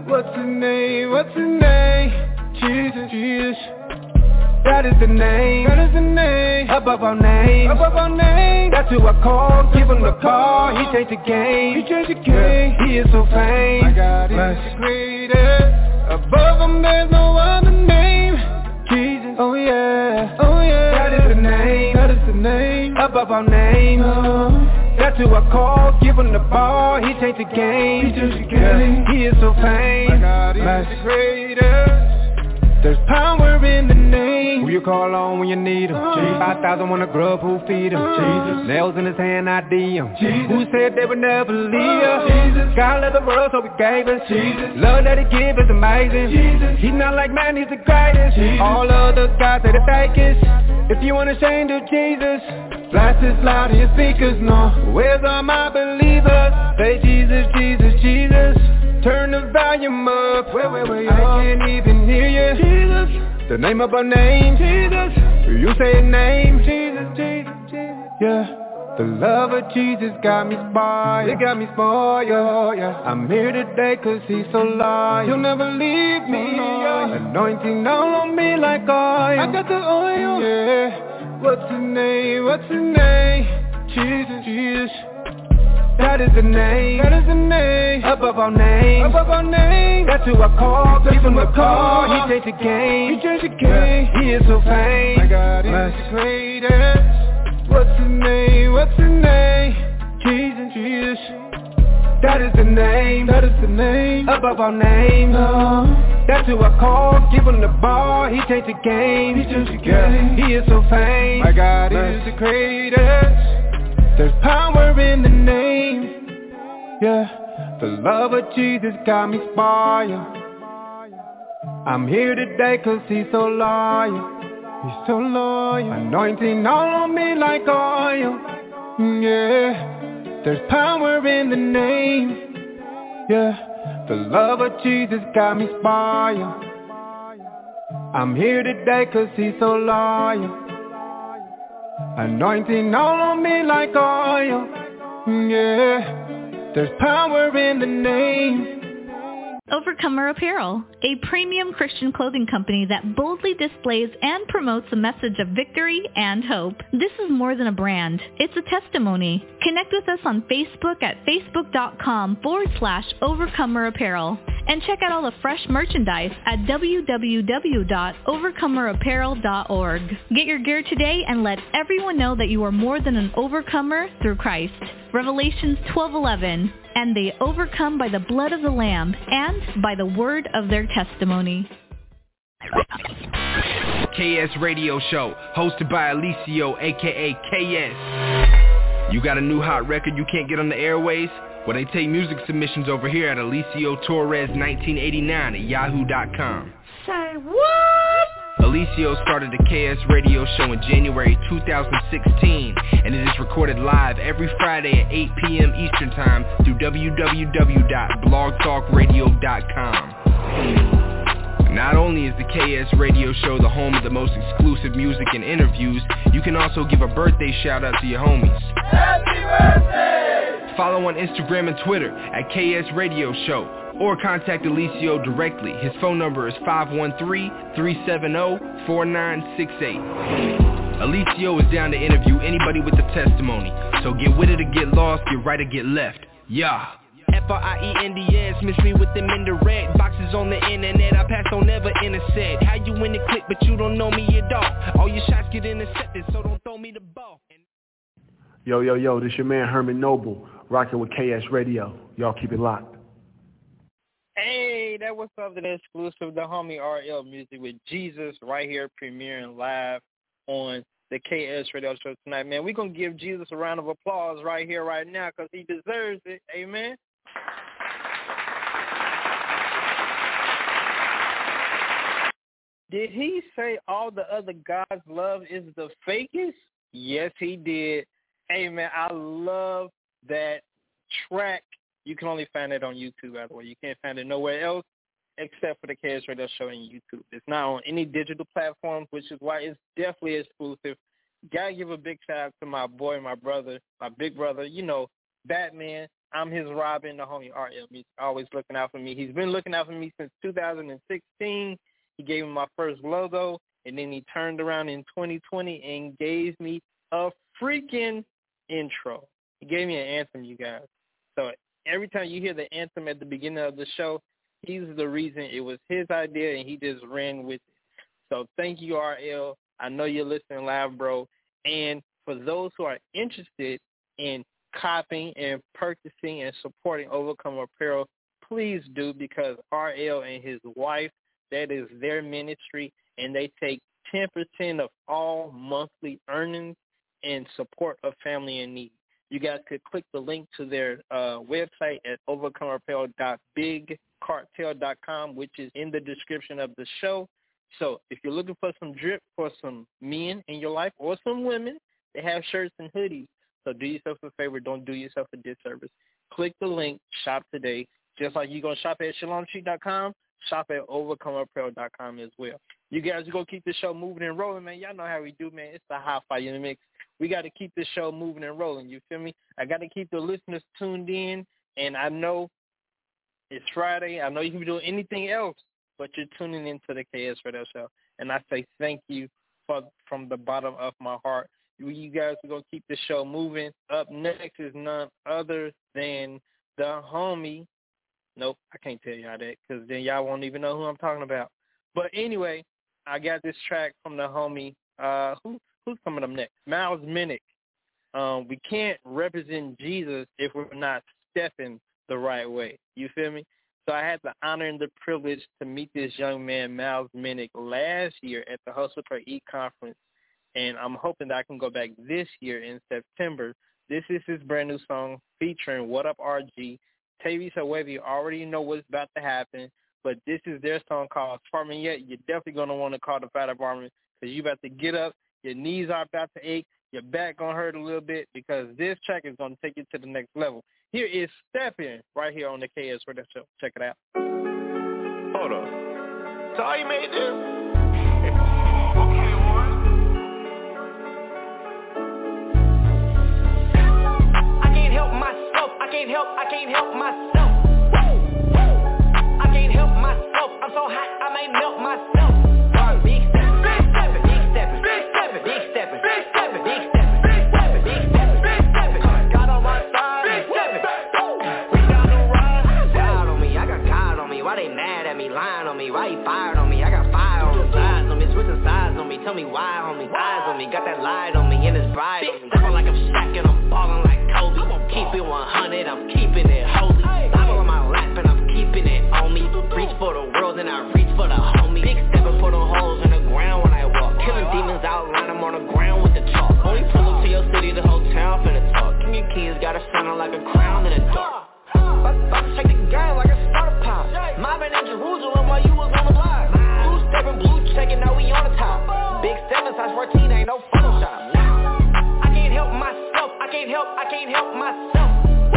What's the name? What's the name? Jesus, Jesus. That is the name. That is the name. Above our name. Above our name. That's who I call. Give him the ball. He changed the game. He changed the game. He is so famous. My God is the greatest. Above him there's no other name. Jesus. Oh yeah. Oh yeah. That is the name. That is the name. Above our name. That's who I call. Give him the ball. He changed the game. He changed the game. He is so famous. My God is the greatest. There's power in the name. Who you call on when you need him? 5,000 on the grub, who feed him? Jesus. Nails in his hand, ID him. Who said they would never leave us? God loved the world, so he gave us. Love that he give is amazing. He's not like man, he's the greatest. All other guys say the fakest. If you want to shame to Jesus, blast this loud in your speakers, no. Where's all my believers? Say Jesus, Jesus, Jesus. Turn the volume up, I can't even hear you. Jesus, the name of our name. Jesus, you say his name. Jesus, Jesus, Jesus. Yeah, the love of Jesus got me spoiled. It got me spoiled, yeah. I'm here today cause he's so loyal. He'll never leave me, anointing all on me like oil. I got the oil, yeah. What's the name, what's the name? Jesus, Jesus. That is the name. That is the name. Above our name. Above our name. That's who I call. Give him a call. He changed the game. He changed the game. He is so famous. My God is the greatest. What's the name? What's the name? Jesus, Jesus. That is the name. That is the name. Above our name. That's who I call. Give him the ball. He changed the game. He changed the game. He is so famous. My God is the greatest. There's power in the name, yeah. The love of Jesus got me spoiled. I'm here today cause he's so loyal. He's so loyal. Anointing all on me like oil, yeah. There's power in the name, yeah. The love of Jesus got me spoiled. I'm here today cause he's so loyal. Anointing all on me like oil, yeah. There's power in the name. Overcomer Apparel, a premium Christian clothing company that boldly displays and promotes a message of victory and hope. This is more than a brand. It's a testimony. Connect with us on Facebook at facebook.com/Overcomer Apparel. And check out all the fresh merchandise at www.overcomerapparel.org. Get your gear today and let everyone know that you are more than an overcomer through Christ. Revelations 12:11. And they overcome by the blood of the Lamb and by the word of their testimony. KS Radio Show, hosted by Alicio, a.k.a. KS. You got a new hot record you can't get on the airways? Well, they take music submissions over here at Alicio Torres 1989 at yahoo.com. Say what? Alicio started the KS Radio Show in January 2016, and it is recorded live every Friday at 8 p.m. Eastern Time through www.blogtalkradio.com. Not only is the KS Radio Show the home of the most exclusive music and interviews, you can also give a birthday shout out to your homies. Happy birthday! Follow on Instagram and Twitter at KS Radio Show, or contact Alicio directly. His phone number is 513-370-4968. Alicio is down to interview anybody with a testimony, so get with it or get lost, get right or get left. Yeah. Friends, miss me with them indirect boxes on the internet. I pass on never intersect. How you in the click but you don't know me at all. All your shots get intercepted, so don't throw me the ball. Yo, yo, yo, this your man Herman Noble, rocking with KS Radio. Y'all keep it locked. Hey, that was something exclusive, the homie RL Music with Jesus right here premiering live on the KS Radio Show tonight, man. We're going to give Jesus a round of applause right here, right now, because he deserves it. Amen. Did he say all the other God's love is the fakest? Yes, he did. Hey, man, I love that track. You can only find it on YouTube, by the way. You can't find it nowhere else except for the KS Radio Show on YouTube. It's not on any digital platform, which is why it's definitely exclusive. Got to give a big shout out to my boy, my brother, my big brother, you know, Batman. I'm his Robin, the homie RL. He's always looking out for me. He's been looking out for me since 2016. He gave me my first logo, and then he turned around in 2020 and gave me a freaking intro. He gave me an anthem, you guys. So every time you hear the anthem at the beginning of the show, he's the reason. It was his idea, and he just ran with it. So thank you, RL. I know you're listening live, bro. And for those who are interested in copying and purchasing and supporting Overcome Apparel, please do, because RL and his wife, that is their ministry, and they take 10% of all monthly earnings and support a family in need. You guys could click the link to their website at overcomeapparel.bigcartel.com, which is in the description of the show. So if you're looking for some drip for some men in your life or some women, they have shirts and hoodies. So do yourself a favor. Don't do yourself a disservice. Click the link. Shop today. Just like you're going to shop at shalomstreet.com, shop at overcomeapparel.com as well. You guys are going to keep the show moving and rolling, man. Y'all know how we do, man. It's the Hot Fire Mix. We got to keep this show moving and rolling. You feel me? I got to keep the listeners tuned in, and I know it's Friday. I know you can be doing anything else, but you're tuning into the KS Radio Show. And I say thank you from the bottom of my heart. You guys are going to keep the show moving. Up next is none other than the homie. Nope, I can't tell y'all that because then y'all won't even know who I'm talking about. But anyway, I got this track from the homie. Who's coming up next? Miles Minnick. We can't represent Jesus if we're not stepping the right way. You feel me? So I had the honor and the privilege to meet this young man, Miles Minnick, last year at the Hustle Per Eat conference. And I'm hoping that I can go back this year in September. This is his brand new song featuring What Up RG. Tavis Hawevi already know what's about to happen, but this is their song called Farming Yet. You're definitely going to want to call the fire department because you're about to get up, your knees are about to ache, your back going to hurt a little bit because this track is going to take you to the next level. Here is Steppin' right here on the KS Radio Show. Check it out. Hold up. So how you made this? I can't help myself. I can't help myself. I can't help myself. I'm so hot, I might melt myself. Big steppin', big steppin', big steppin', big steppin', big steppin', big steppin', big steppin', big steppin', big steppin', big steppin'. God on my side, big steppin'. We got no ride. God on me, I got God on me. Why they mad at me, lying on me? Why he fired on me? I got fire on the sides on me, switching sides on me. Tell me why, homie. Eyes on me, got that light on me, and it's bright on me. Steppin' like I'm Shaq and I'm ballin' like Kobe. Keep it 100, I'm keeping it holy. Bible on my lap and I'm keeping it on me. Reach for the world and I reach for the homie. Big steppin' for the holes in the ground when I walk. Killing demons outline, I'm on the ground with the chalk. When we pull up to your city, the whole town finna talk. Give me your keys, got a sound like a crown in the dark. About to shake the game like a starter pop. Mobbing in Jerusalem while you was on the block. Blue steppin', blue checkin', now we on the top. Big 7, size 14, ain't no Photoshop. I can't help myself. I can't help myself.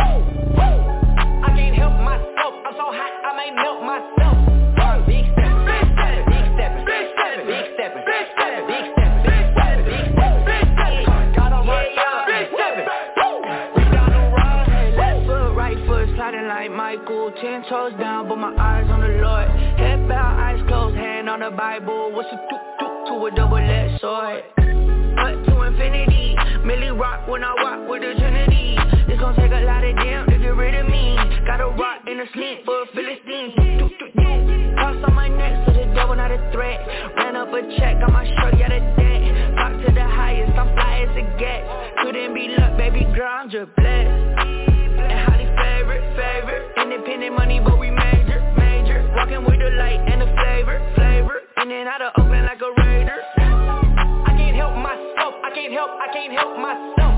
I can't help myself. I'm so hot, I might melt myself. Big steppin', big steppin', big steppin', big steppin', big steppin', big steppin', big steppin', big steppin', big steppin', big steppin'. Got on my side, big steppin'. We got no ride. Left foot, right foot, sliding like Michael. 10 toes down, but my eyes on the Lord. Head bow, eyes closed, hand on the Bible. What's a to a double-edged sword? Up to infinity, Millie rock when I walk with the Trinity. It's gonna take a lot of damn to get rid of me. Got a rock in a sleep for a Philistine. Cross on my neck so the devil not a threat. Ran up a check, got my shirt, got a debt. Rock to the highest, I'm fly as it gets. Couldn't be luck, baby girl, I'm just blessed. And Holly favorite. Independent money, but we major. Walking with the light and the flavor. In and out of Oakland like a Raider. I can't help myself. I can't help myself.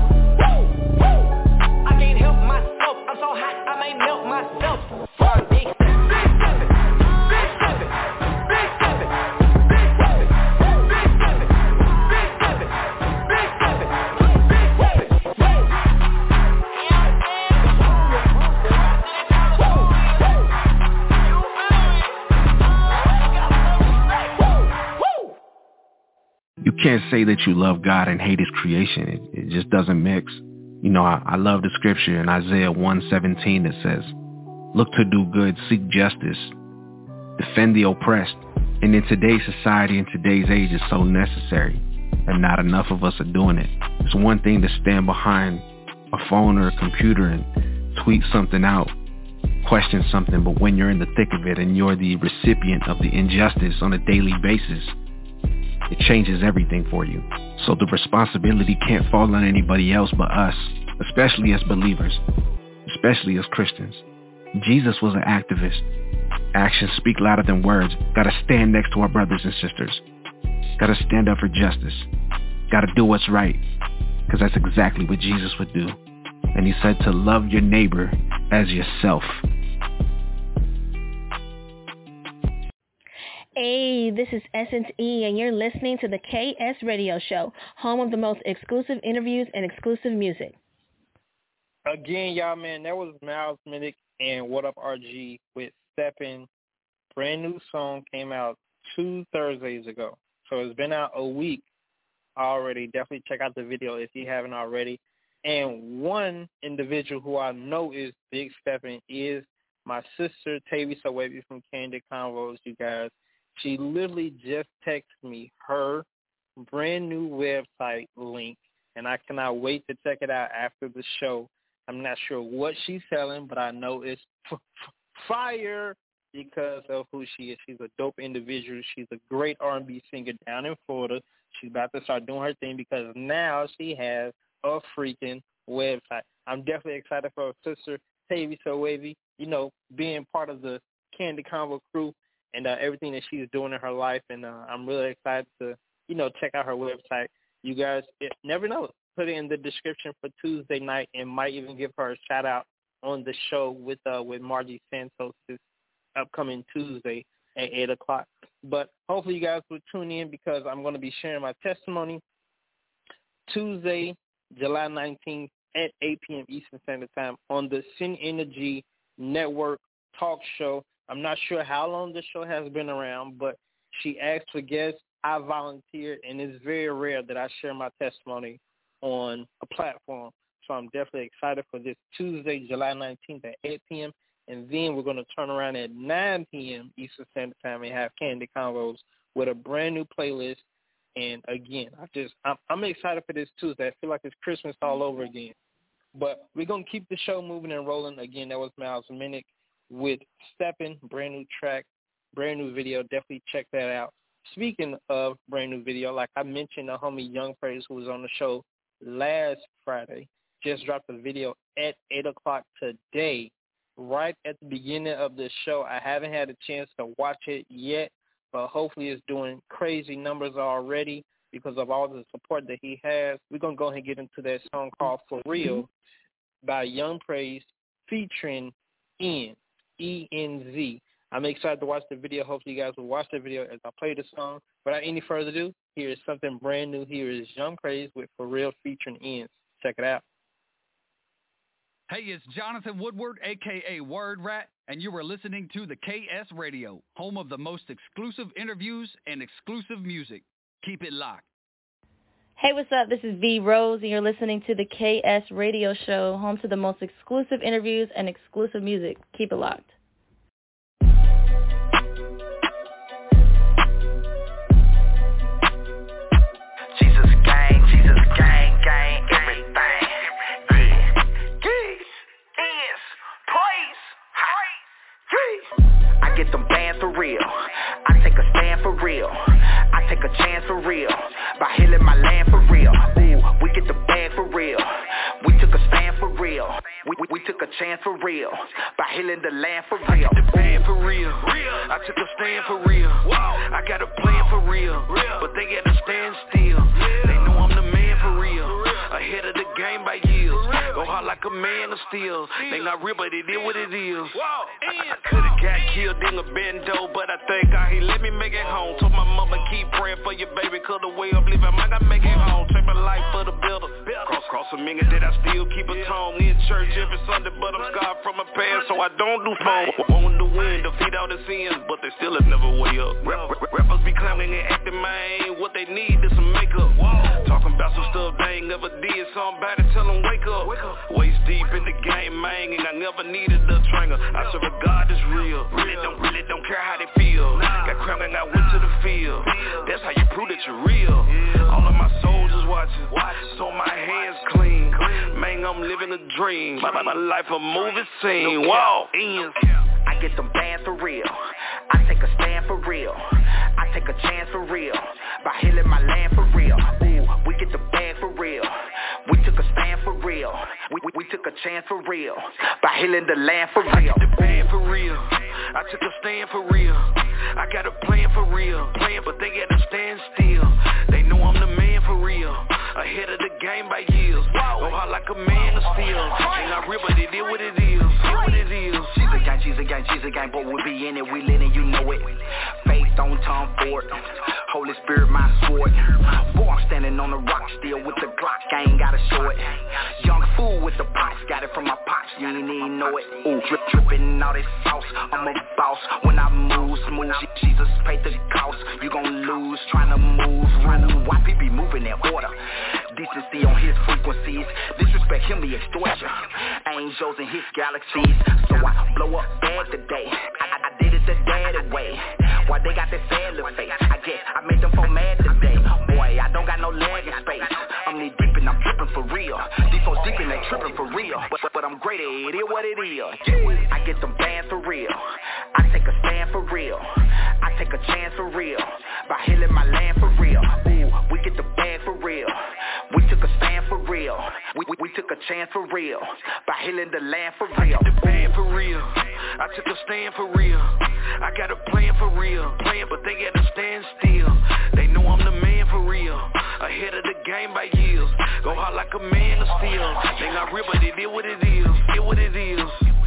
I can't help myself. I'm so hot, I might melt myself. Big steppin', big steppin', big steppin', big steppin', big steppin', big steppin', big steppin', big steppin', big steppin'. You can't say that you love God and hate his creation. It just doesn't mix. You know, I love the scripture in Isaiah 1:17 that says, look to do good, seek justice, defend the oppressed. And in today's society, in today's age, it's so necessary, and not enough of us are doing it. It's one thing to stand behind a phone or a computer and tweet something out, question something, but when you're in the thick of it and you're the recipient of the injustice on a daily basis, it changes everything for you. So the responsibility can't fall on anybody else but us, especially as believers, especially as Christians. Jesus was an activist. Actions speak louder than words. Gotta stand next to our brothers and sisters. Gotta stand up for justice. Gotta do what's right, because that's exactly what Jesus would do. And he said to love your neighbor as yourself. Hey, this is Essence E, and you're listening to the KS Radio Show, home of the most exclusive interviews and exclusive music. Again, y'all, man, that was Miles Minnick and What Up RG with Steppin'. Brand new song came out 2 Thursdays ago. So it's been out a week already. Definitely check out the video if you haven't already. And one individual who I know is big stepping is my sister, Tavy Sawebi from Candid Convos, you guys. She literally just texted me her brand new website link, and I cannot wait to check it out after the show. I'm not sure what she's selling, but I know it's fire because of who she is. She's a dope individual. She's a great R&B singer down in Florida. She's about to start doing her thing because now she has a freaking website. I'm definitely excited for her sister, Tavy Sawebi, you know, being part of the Candy Convo crew and everything that she's doing in her life. And I'm really excited to, you know, check out her website. You guys never know. Put it in the description for Tuesday night and might even give her a shout-out on the show with Margie Santos this upcoming Tuesday at 8 o'clock. But hopefully you guys will tune in because I'm going to be sharing my testimony Tuesday, July 19th at 8 p.m. Eastern Standard Time on the Sin Energy Network talk show. I'm not sure how long the show has been around, but she asked for guests. I volunteered, and it's very rare that I share my testimony on a platform. So I'm definitely excited for this Tuesday, July 19th at 8 p.m. And then we're going to turn around at 9 p.m. Eastern Standard Time and have Candy Convos with a brand new playlist. And again, I'm excited for this Tuesday. I feel like it's Christmas all over again. But we're going to keep the show moving and rolling. Again, that was Miles Minnick with Steppin', brand new track, brand new video. Definitely check that out. Speaking of brand new video, like I mentioned, the homie Young Praise, who was on the show last Friday, just dropped a video at 8 o'clock today, right at the beginning of the show. I haven't had a chance to watch it yet, but hopefully it's doing crazy numbers already because of all the support that he has. We're going to go ahead and get into that song called For Real by Young Praise featuring E-N-Z. I'm excited to watch the video. Hopefully you guys will watch the video as I play the song. Without any further ado, here is something brand new. Here is Young Praise with For Real featuring E-N-Z. Check it out. Hey, it's Jonathan Woodward, a.k.a. Word Rat, and you are listening to the KS Radio, home of the most exclusive interviews and exclusive music. Keep it locked. Hey, what's up? This is V Rose, and you're listening to the KS Radio Show, home to the most exclusive interviews and exclusive music. Keep it locked. Get them bands for real. I take a stand for real. I take a chance for real. By healing my land for real. Ooh, we get the bag for real. We took a stand for real. We took a chance for real. By healing the land for real. I get the band for real. I took a stand for real. I got a plan for real. But they got to stand still. They know I'm the man for real. Ahead of the game by years. Go hard like a man of steel. They not real, but it is what it is. I could've got killed in a bendo, but I think God, he let me make it home. Told my mama keep praying for your baby, cause the way I'm living, I gotta make it home. Take my life for the builder. Cross a minute that I still keep a tone. In church every Sunday, but I'm scarred from my past, so I don't do phone. Want to win, defeat all the sins, but they still have never way up. Rappers be clowning and acting, man, what they need is some makeup. Talking about some stuff they ain't never did somebody tell them wake up. Waist deep in the game, man, and I never needed a trainer. I serve a God that's real. Really don't care how they feel. Got crowned and I went to the field. That's how you prove that you're real. All of my soldiers watching, so my hands clean. Man, I'm living a dream. My life a movie scene. Whoa, I get them bands for real. I take a stand for real. I take a chance for real. By healing my land for real. Ooh, we get the bag for real. We took a stand for real. We took a chance for real. By healing the land for real. I get the bag for real. I took a stand for real. I got a plan for real. Plan, but they gotta stand still. They know I'm the man for real. Ahead of the game by years. Go hard like a man of steel. Ain't not real, but it is what it is. She's a gang, but we be in it, we lit and you know it. Faith on Tom Ford, Holy Spirit my sword. Boy, I'm standing on the rock still with the Glock, I ain't gotta show it. Young fool with the pops, got it from my pops, you ain't even know it. Ooh, drippin' all this sauce, I'm a boss. When I move smooth, Jesus paid the cost. You gon' lose, tryna move, run. Why people be moving in order? Decency on his frequencies, disrespect him, he extort you. Angels in his galaxies, so I blow up bad today. I did it the daddy way. Why they got this sad little face? I guess I made them so mad today. Boy, I don't got no leg in space. I'm knee deep and I'm dripping for real. These folks deep and they tripping for real. But I'm great at it, is what it is. Yeah. I get them bands for real. I take a stand for real. I take a chance for real. By healing my land for real. Ooh, we get the bag for real. We took a stand for real. We took a chance for real. By healing the land for real. I get the band for real. I took a stand for real. I got a plan for real. Plan, but they gotta stand still. They know I'm the man for real. Ahead of the game by years. Go hard like a man of steel. They not real, but it is what it is. It what it is.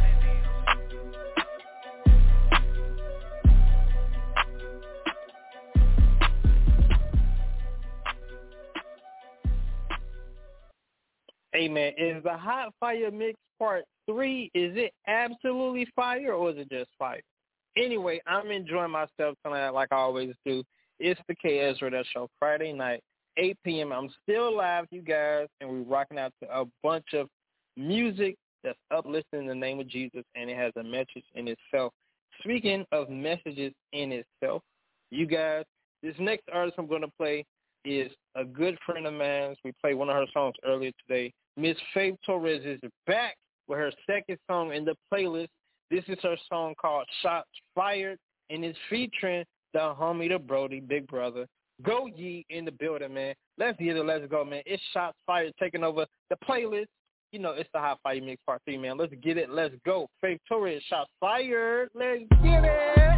Hey man, is the Hot Fire Mix Part 3, is it absolutely fire or is it just fire? Anyway, I'm enjoying myself tonight like I always do. It's the KS Radio Show, Friday night, 8 p.m. I'm still live, you guys, and we're rocking out to a bunch of music that's uplifting in the name of Jesus, and it has a message in itself. Speaking of messages in itself, you guys, this next artist I'm going to play is a good friend of mine. We played one of her songs earlier today. Miss Faith Torres is back with her second song in the playlist. This is her song called Shots Fired, and it's featuring the homie, the Brody, Big Brother. Go Ye in the building, man. Let's get it. Let's go, man. It's Shots Fired taking over the playlist. You know, it's the Hot Fire Mix Part 3, man. Let's get it. Let's go. Faith Torres, Shots Fired. Let's get it.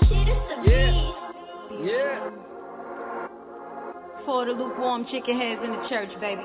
Yeah. For the lukewarm chicken heads in the church, baby.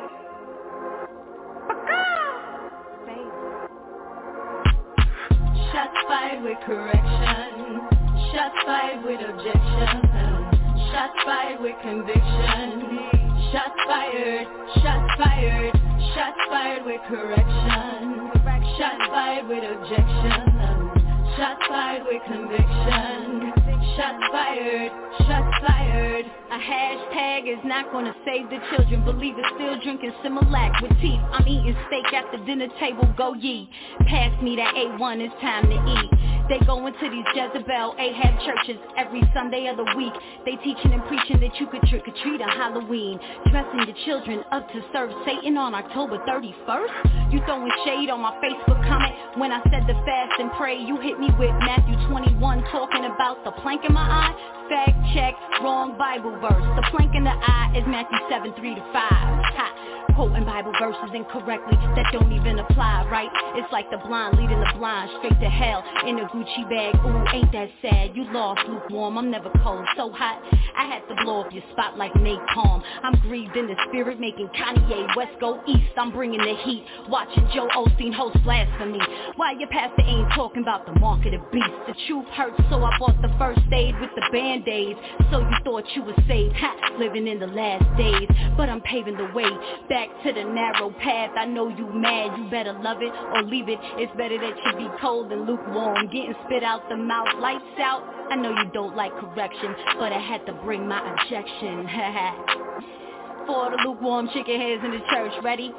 Shots fired with correction. Shots fired with objection. Shots fired with conviction. Shots fired. Shots fired. Shots fired with correction. Shots fired with objection. Shots fired with conviction. Shots fired. Shots fired. A hashtag is not gonna save the children. Believers still drinking Similac with teeth. I'm eating steak at the dinner table. Go ye. Pass me that A1. It's time to eat. They go into these Jezebel, Ahab churches every Sunday of the week. They teaching and preaching that you could trick or treat on Halloween, dressing your children up to serve Satan on October 31st. You throwing shade on my Facebook comment when I said to fast and pray. You hit me with Matthew 21 talking about the plank in my eye. Fact check, wrong Bible verse. The plank in the eye is Matthew 7:3-5. Ha. Quoting Bible verses incorrectly that don't even apply, right? It's like the blind leading the blind straight to hell in a Gucci bag. Ooh, ain't that sad? You lost, lukewarm. I'm never cold, so hot I had to blow up your spot like napalm. I'm grieved in the spirit, making Kanye West go east. I'm bringing the heat, watching Joe Osteen host blasphemy. Why your pastor ain't talking about the mark of the beast? The truth hurts, so I bought the first aid with the Band-Aids. So you thought you were saved, ha, living in the last days. But I'm paving the way back to the narrow path. I know you mad, you better love it or leave it. It's better that you be cold than lukewarm, getting spit out the mouth, lights out. I know you don't like correction, but I had to bring my objection. for all the lukewarm chicken heads in the church. Ready?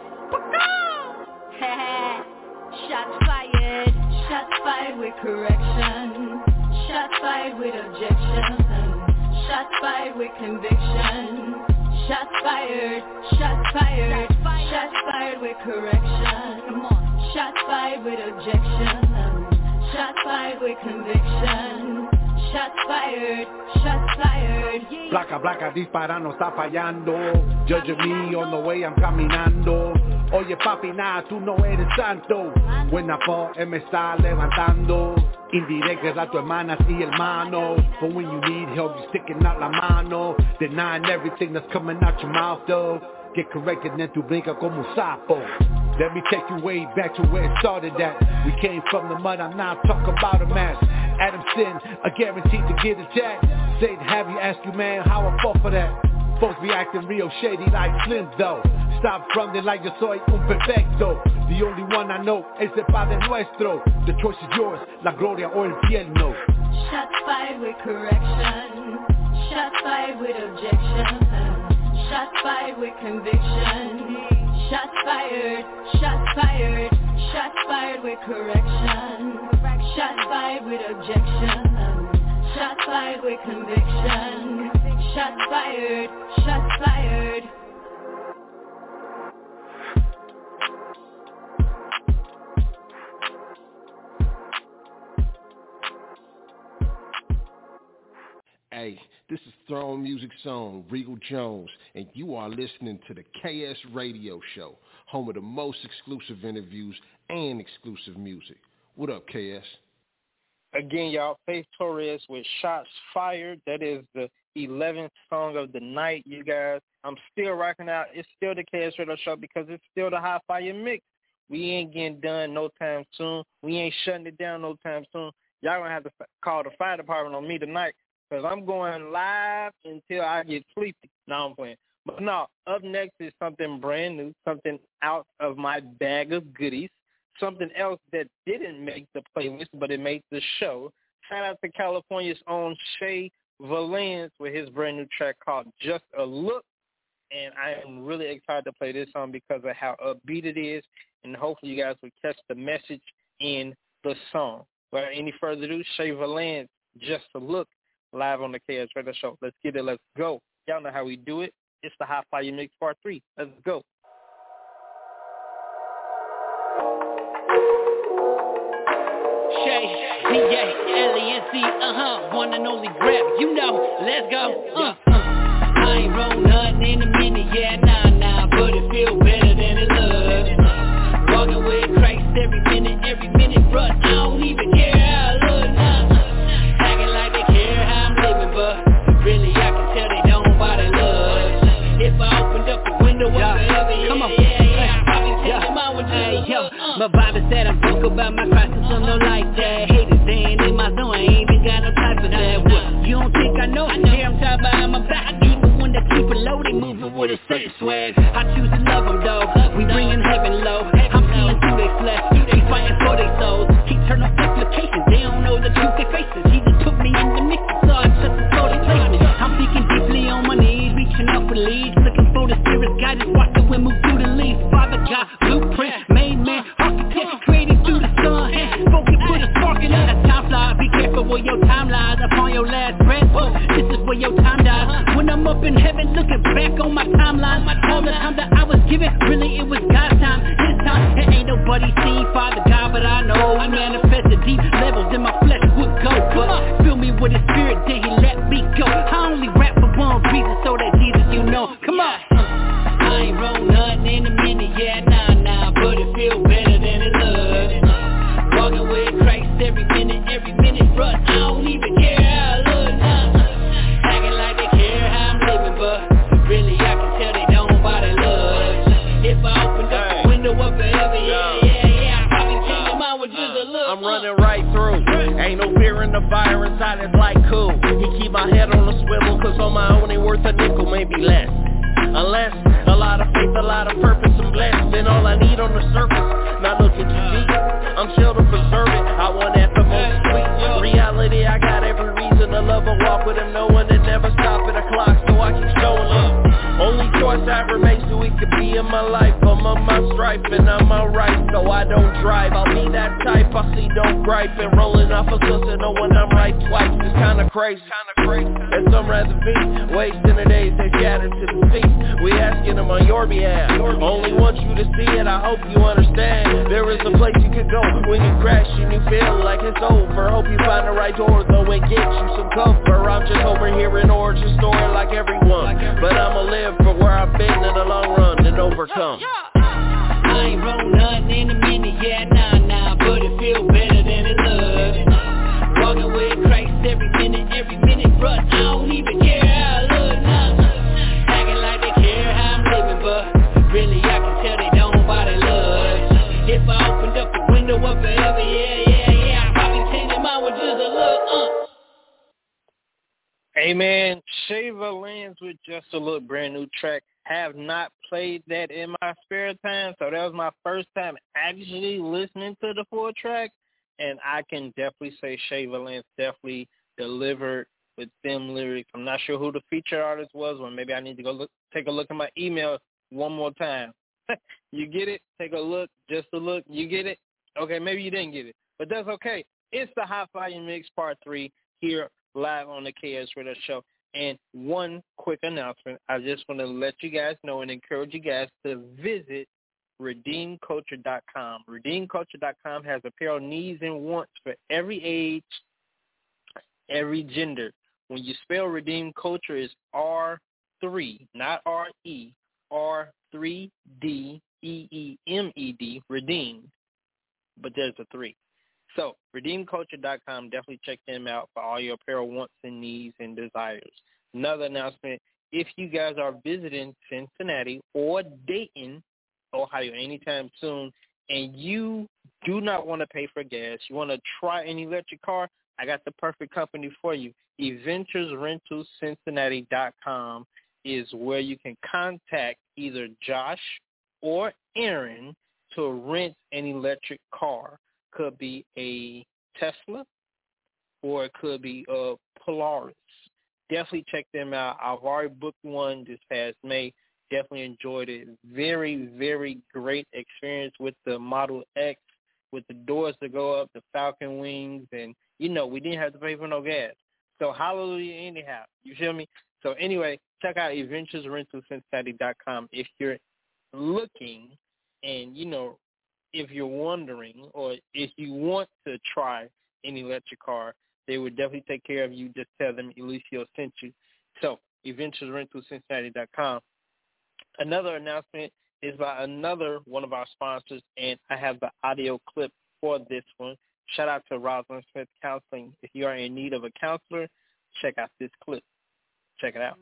Shots fired. Shots fired with correction. Shots fired with objection. Shots fired with conviction. Shots fired. Shots fired. Shots fired with correction. Shots fired with objection. Shots fired with conviction. Shots fired. Shots fired. Placa, placa, dispara, no está fallando. Judge me on the way I'm caminando. Oye papi, nah, tú no eres santo. When I fall, él me está levantando. Indirectas a tu hermanas y hermano. But when you need help, you sticking out la mano. Denying everything that's coming out your mouth though. Get corrected, then tu brinca como sapo. Let me take you way back to where it started at. We came from the mud, I'm not talking about a match. Adam sin, a guaranteed to get attacked. Satan have you ask you, man, how I fought for that. Folks be acting real shady like Slim though. Stop fronting like yo soy un perfecto. The only one I know is el Padre Nuestro. The choice is yours, la gloria o el infierno. Shots fired with correction. Shots fired with objection. Shots fired with conviction. Shots fired. Shots fired. Shots fired with correction. Shots fired with objection. Shots fired with conviction. Shots fired. Shots fired. Hey, this is Throne Music Song, Regal Jones, and you are listening to the KS Radio Show, home of the most exclusive interviews and exclusive music. What up, KS? Again, y'all, Faith Torres with Shots Fired. That is the 11th song of the night, you guys. I'm still rocking out. It's still the KS Radio Show because it's still the Hot Fire Mix. We ain't getting done no time soon. We ain't shutting it down no time soon. Y'all going to have to call the fire department on me tonight. Because I'm going live until I get sleepy. No, I'm playing. But no, up next is something brand new, something out of my bag of goodies, something else that didn't make the playlist, but it made the show. Shout out to California's own Shay Valens with his brand new track called Just a Look. And I am really excited to play this song because of how upbeat it is. And hopefully you guys will catch the message in the song. Without any further ado, Shay Valens, Just a Look. Live on the KS Radio Show. Let's get it. Let's go. Y'all know how we do it. It's the Hot Fire Mix Part 3. Let's go. Shay, P-A-L-E-N-C, one and only rap. You know, let's go. I ain't roll nothing in a minute, yeah, nah, but it feel better than it looks. Walking with Christ every minute, bruh, I don't even care how I look, nah. Acting like they care how I'm living, but really I can tell they don't buy the love. If I opened up the window of heaven, come on. I be taking my one to my Bible said I'm broke about my Christ and some don't like that. Haters staying in my zone, I ain't even got no time for that. What? You don't think I know? Here I'm talking behind my back. I keep it one that keep it low, they moving with a certain swag. I choose to love them though, we bringing heaven low. I'm seeing through they flesh, they fighting for their souls. Keep turning off implications, they don't know the truth they faces. Jesus put me in the mix, so I just saw they placement. I'm thinking deeply on my knees, reaching out for leads, looking for the spirit's guidance, watch the wind move through the leaves. Father God, blueprint, made man, architect, created through the sun. Spoken, put a spark in it. That time fly, be careful where your time lies. Upon your last breath, this is where your time dies. When I'm up in heaven, looking back on my timeline, all the time that I was given, really it was God's time. His time, it ain't nobody seen Father God, but I know I manifested deep levels in my flesh would go. But fill me with his spirit, then he let me go. I only rap for one reason, so that Jesus you know. Come on. I ain't roll nothing in a minute, yeah, nah, but it feel better than it looks. Walking with Christ every minute, bruh, I don't even care how I look, nah. Acting like they care how I'm living, but really I can tell they don't buy the love. If I opened up the window up forever, yeah, I be taking mine with just a look. I'm running right through, ain't no fear in the fire inside, it's like cool. He keep my head on a swivel, cause on my own ain't worth a nickel, maybe less. Unless a lot of faith, a lot of purpose and blessed, then all I need on the surface, not looking too deep. I'm chill to preserve it, I want that the most sweet. Reality, I got every reason to love and walk with him, knowing it never stop at a clock, so I keep showing up. Only choice I life. I'm on my stripe and I'm alright, so I don't drive. I'll be that type, I see don't gripe. And rolling off a sunset knowing I'm right twice. It's kinda crazy, and some rather be wasting the days they scattered to the sea. We asking them on your behalf, only want you to see it, I hope you understand. There is a place you can go when you crash and you feel like it's over. Hope you find the right door though and get you some comfort. I'm just over here in origin story like everyone, but I'ma live for where I've been in the long run and overcome. I ain't rolled nothing in a minute, yeah, nah, but it feel better than it looks. Walking with Christ every minute, bruh, I don't even care how I look, nah. Acting like they care how I'm living, but really I can tell they don't buy their love. If I opened up the window of forever, yeah, I'll be changing mine with just a look, Amen. Shaver Lands with Just a Look, brand new track. Have not played that in my spare time, so that was my first time actually listening to the full track, and I can definitely say Shaver Lands definitely delivered with them lyrics. I'm not sure who the featured artist was, or maybe I need to go take a look at my email one more time. You get it? Take a look, just a look. You get it? Okay, maybe you didn't get it, but that's okay. It's the Hot Fire Mix Part 3 here live on the KS Radio Show. And one quick announcement, I just want to let you guys know and encourage you guys to visit RedeemCulture.com. RedeemCulture.com has apparel needs and wants for every age, every gender. When you spell Redeem Culture, it's R3, not R-E, R3-D-E-E-M-E-D, Redeem, but there's a 3. So, RedeemCulture.com, definitely check them out for all your apparel wants and needs and desires. Another announcement, if you guys are visiting Cincinnati or Dayton, Ohio, anytime soon, and you do not want to pay for gas, you want to try an electric car, I got the perfect company for you. AdventuresRentalCincinnati.com is where you can contact either Josh or Aaron to rent an electric car. Could be a Tesla or it could be a Polaris. Definitely check them out. I've already booked one this past May. Definitely enjoyed it. Very, very great experience with the Model X, with the doors that go up, the Falcon wings, and, we didn't have to pay for no gas. So hallelujah anyhow. You feel me? So anyway, check out AdventuresRentalCincinnati.com if you're looking and, if you're wondering or if you want to try an electric car, they would definitely take care of you. Just tell them Eliseo sent you. So, AdventuresRentalCincinnati.com. Another announcement is by another one of our sponsors, and I have the audio clip for this one. Shout out to Rosalind Smith Counseling. If you are in need of a counselor, check out this clip. Check it out.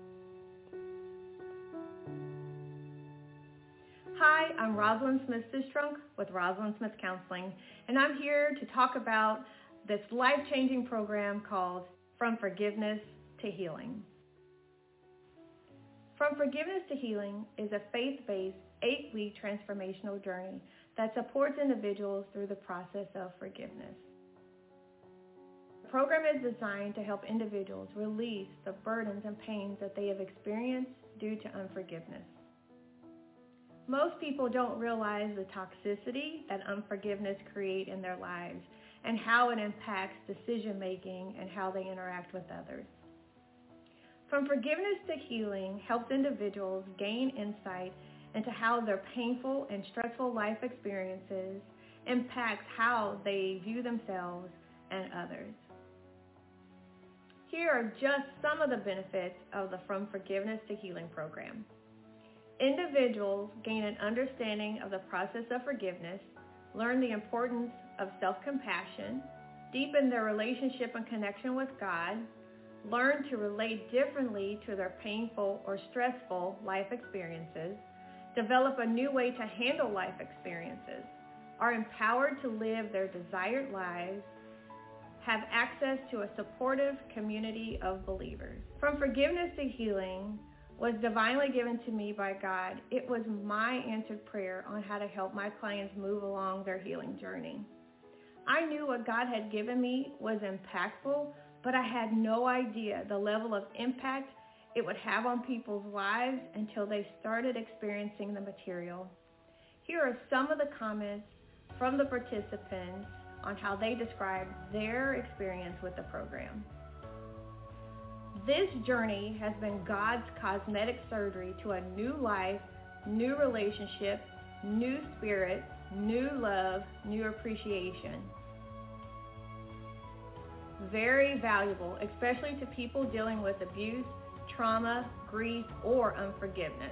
Hi, I'm Rosalind Smith-Sistrunk with Rosalind Smith Counseling, and I'm here to talk about this life-changing program called From Forgiveness to Healing. From Forgiveness to Healing is a faith-based 8-week transformational journey that supports individuals through the process of forgiveness. The program is designed to help individuals release the burdens and pains that they have experienced due to unforgiveness. Most people don't realize the toxicity that unforgiveness creates in their lives and how it impacts decision-making and how they interact with others. From Forgiveness to Healing helps individuals gain insight into how their painful and stressful life experiences impact how they view themselves and others. Here are just some of the benefits of the From Forgiveness to Healing program. Individuals gain an understanding of the process of forgiveness, learn the importance of self-compassion, deepen their relationship and connection with God, learn to relate differently to their painful or stressful life experiences, develop a new way to handle life experiences, are empowered to live their desired lives, have access to a supportive community of believers. From Forgiveness to Healing was divinely given to me by God. It was my answered prayer on how to help my clients move along their healing journey. I knew what God had given me was impactful, but I had no idea the level of impact it would have on people's lives until they started experiencing the material. Here are some of the comments from the participants on how they described their experience with the program. This journey has been God's cosmetic surgery to a new life, new relationship, new spirit, new love, new appreciation. Very valuable, especially to people dealing with abuse, trauma, grief, or unforgiveness.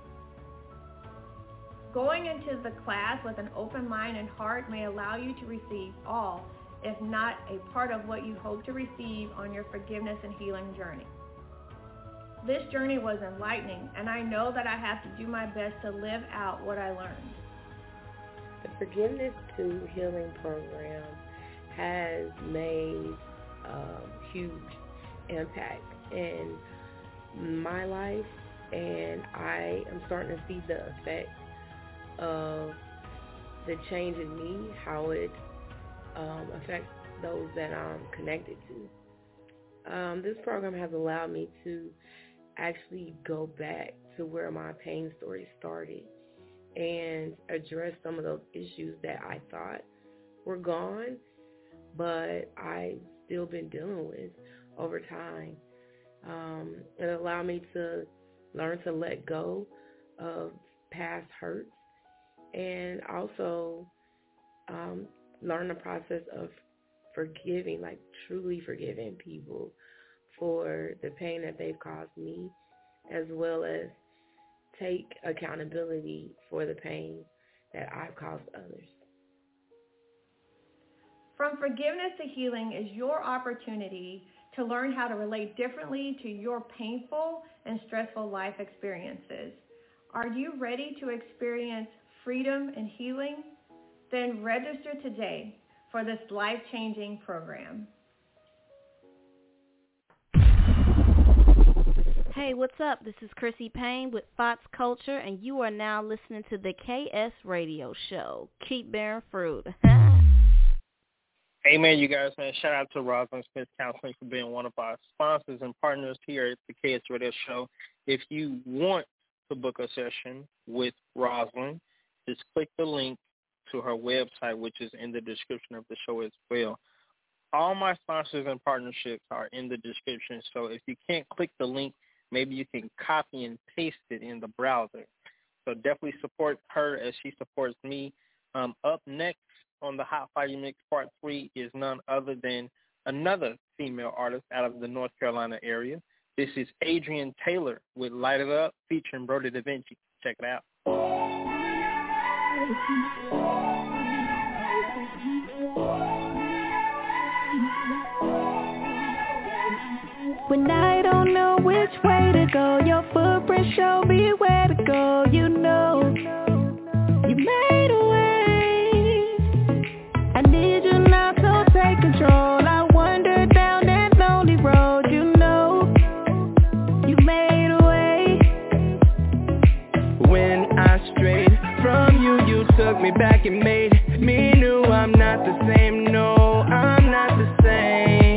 Going into the class with an open mind and heart may allow you to receive all, if not a part of what you hope to receive on your forgiveness and healing journey. This journey was enlightening, and I know that I have to do my best to live out what I learned. The Forgiveness to Healing program has made huge impact in my life, and I am starting to see the effect of the change in me, how it affects those that I'm connected to. This program has allowed me to actually go back to where my pain story started and address some of those issues that I thought were gone, but I've still been dealing with over time. It allowed me to learn to let go of past hurts and also learn the process of forgiving, like truly forgiving people for the pain that they've caused me, as well as take accountability for the pain that I've caused others. From Forgiveness to Healing is your opportunity to learn how to relate differently to your painful and stressful life experiences. Are you ready to experience freedom and healing? Then register today for this life-changing program. Hey, what's up? This is Chrissy Payne with Fox Culture, and you are now listening to the KS Radio Show. Keep bearing fruit. Amen, you guys, man. Shout out to Rosalind Smith Counseling for being one of our sponsors and partners here at the KS Radio Show. If you want to book a session with Rosalind, just click the link to her website, which is in the description of the show as well. All my sponsors and partnerships are in the description, so if you can't click the link, maybe you can copy and paste it in the browser. So definitely support her as she supports me. Up next on the Hot Fire Mix Part 3 is none other than another female artist out of the North Carolina area. This is Adrian Taylor with Light It Up featuring Brody Da Vinci. Check it out. When I don't know which way to go, your footprint show me where to go. You know, you made a way. I need you now, so take control. I wander down that lonely road. You know, you made a way. When I strayed from you, you took me back and made me new. I'm not the same, no, I'm not the same.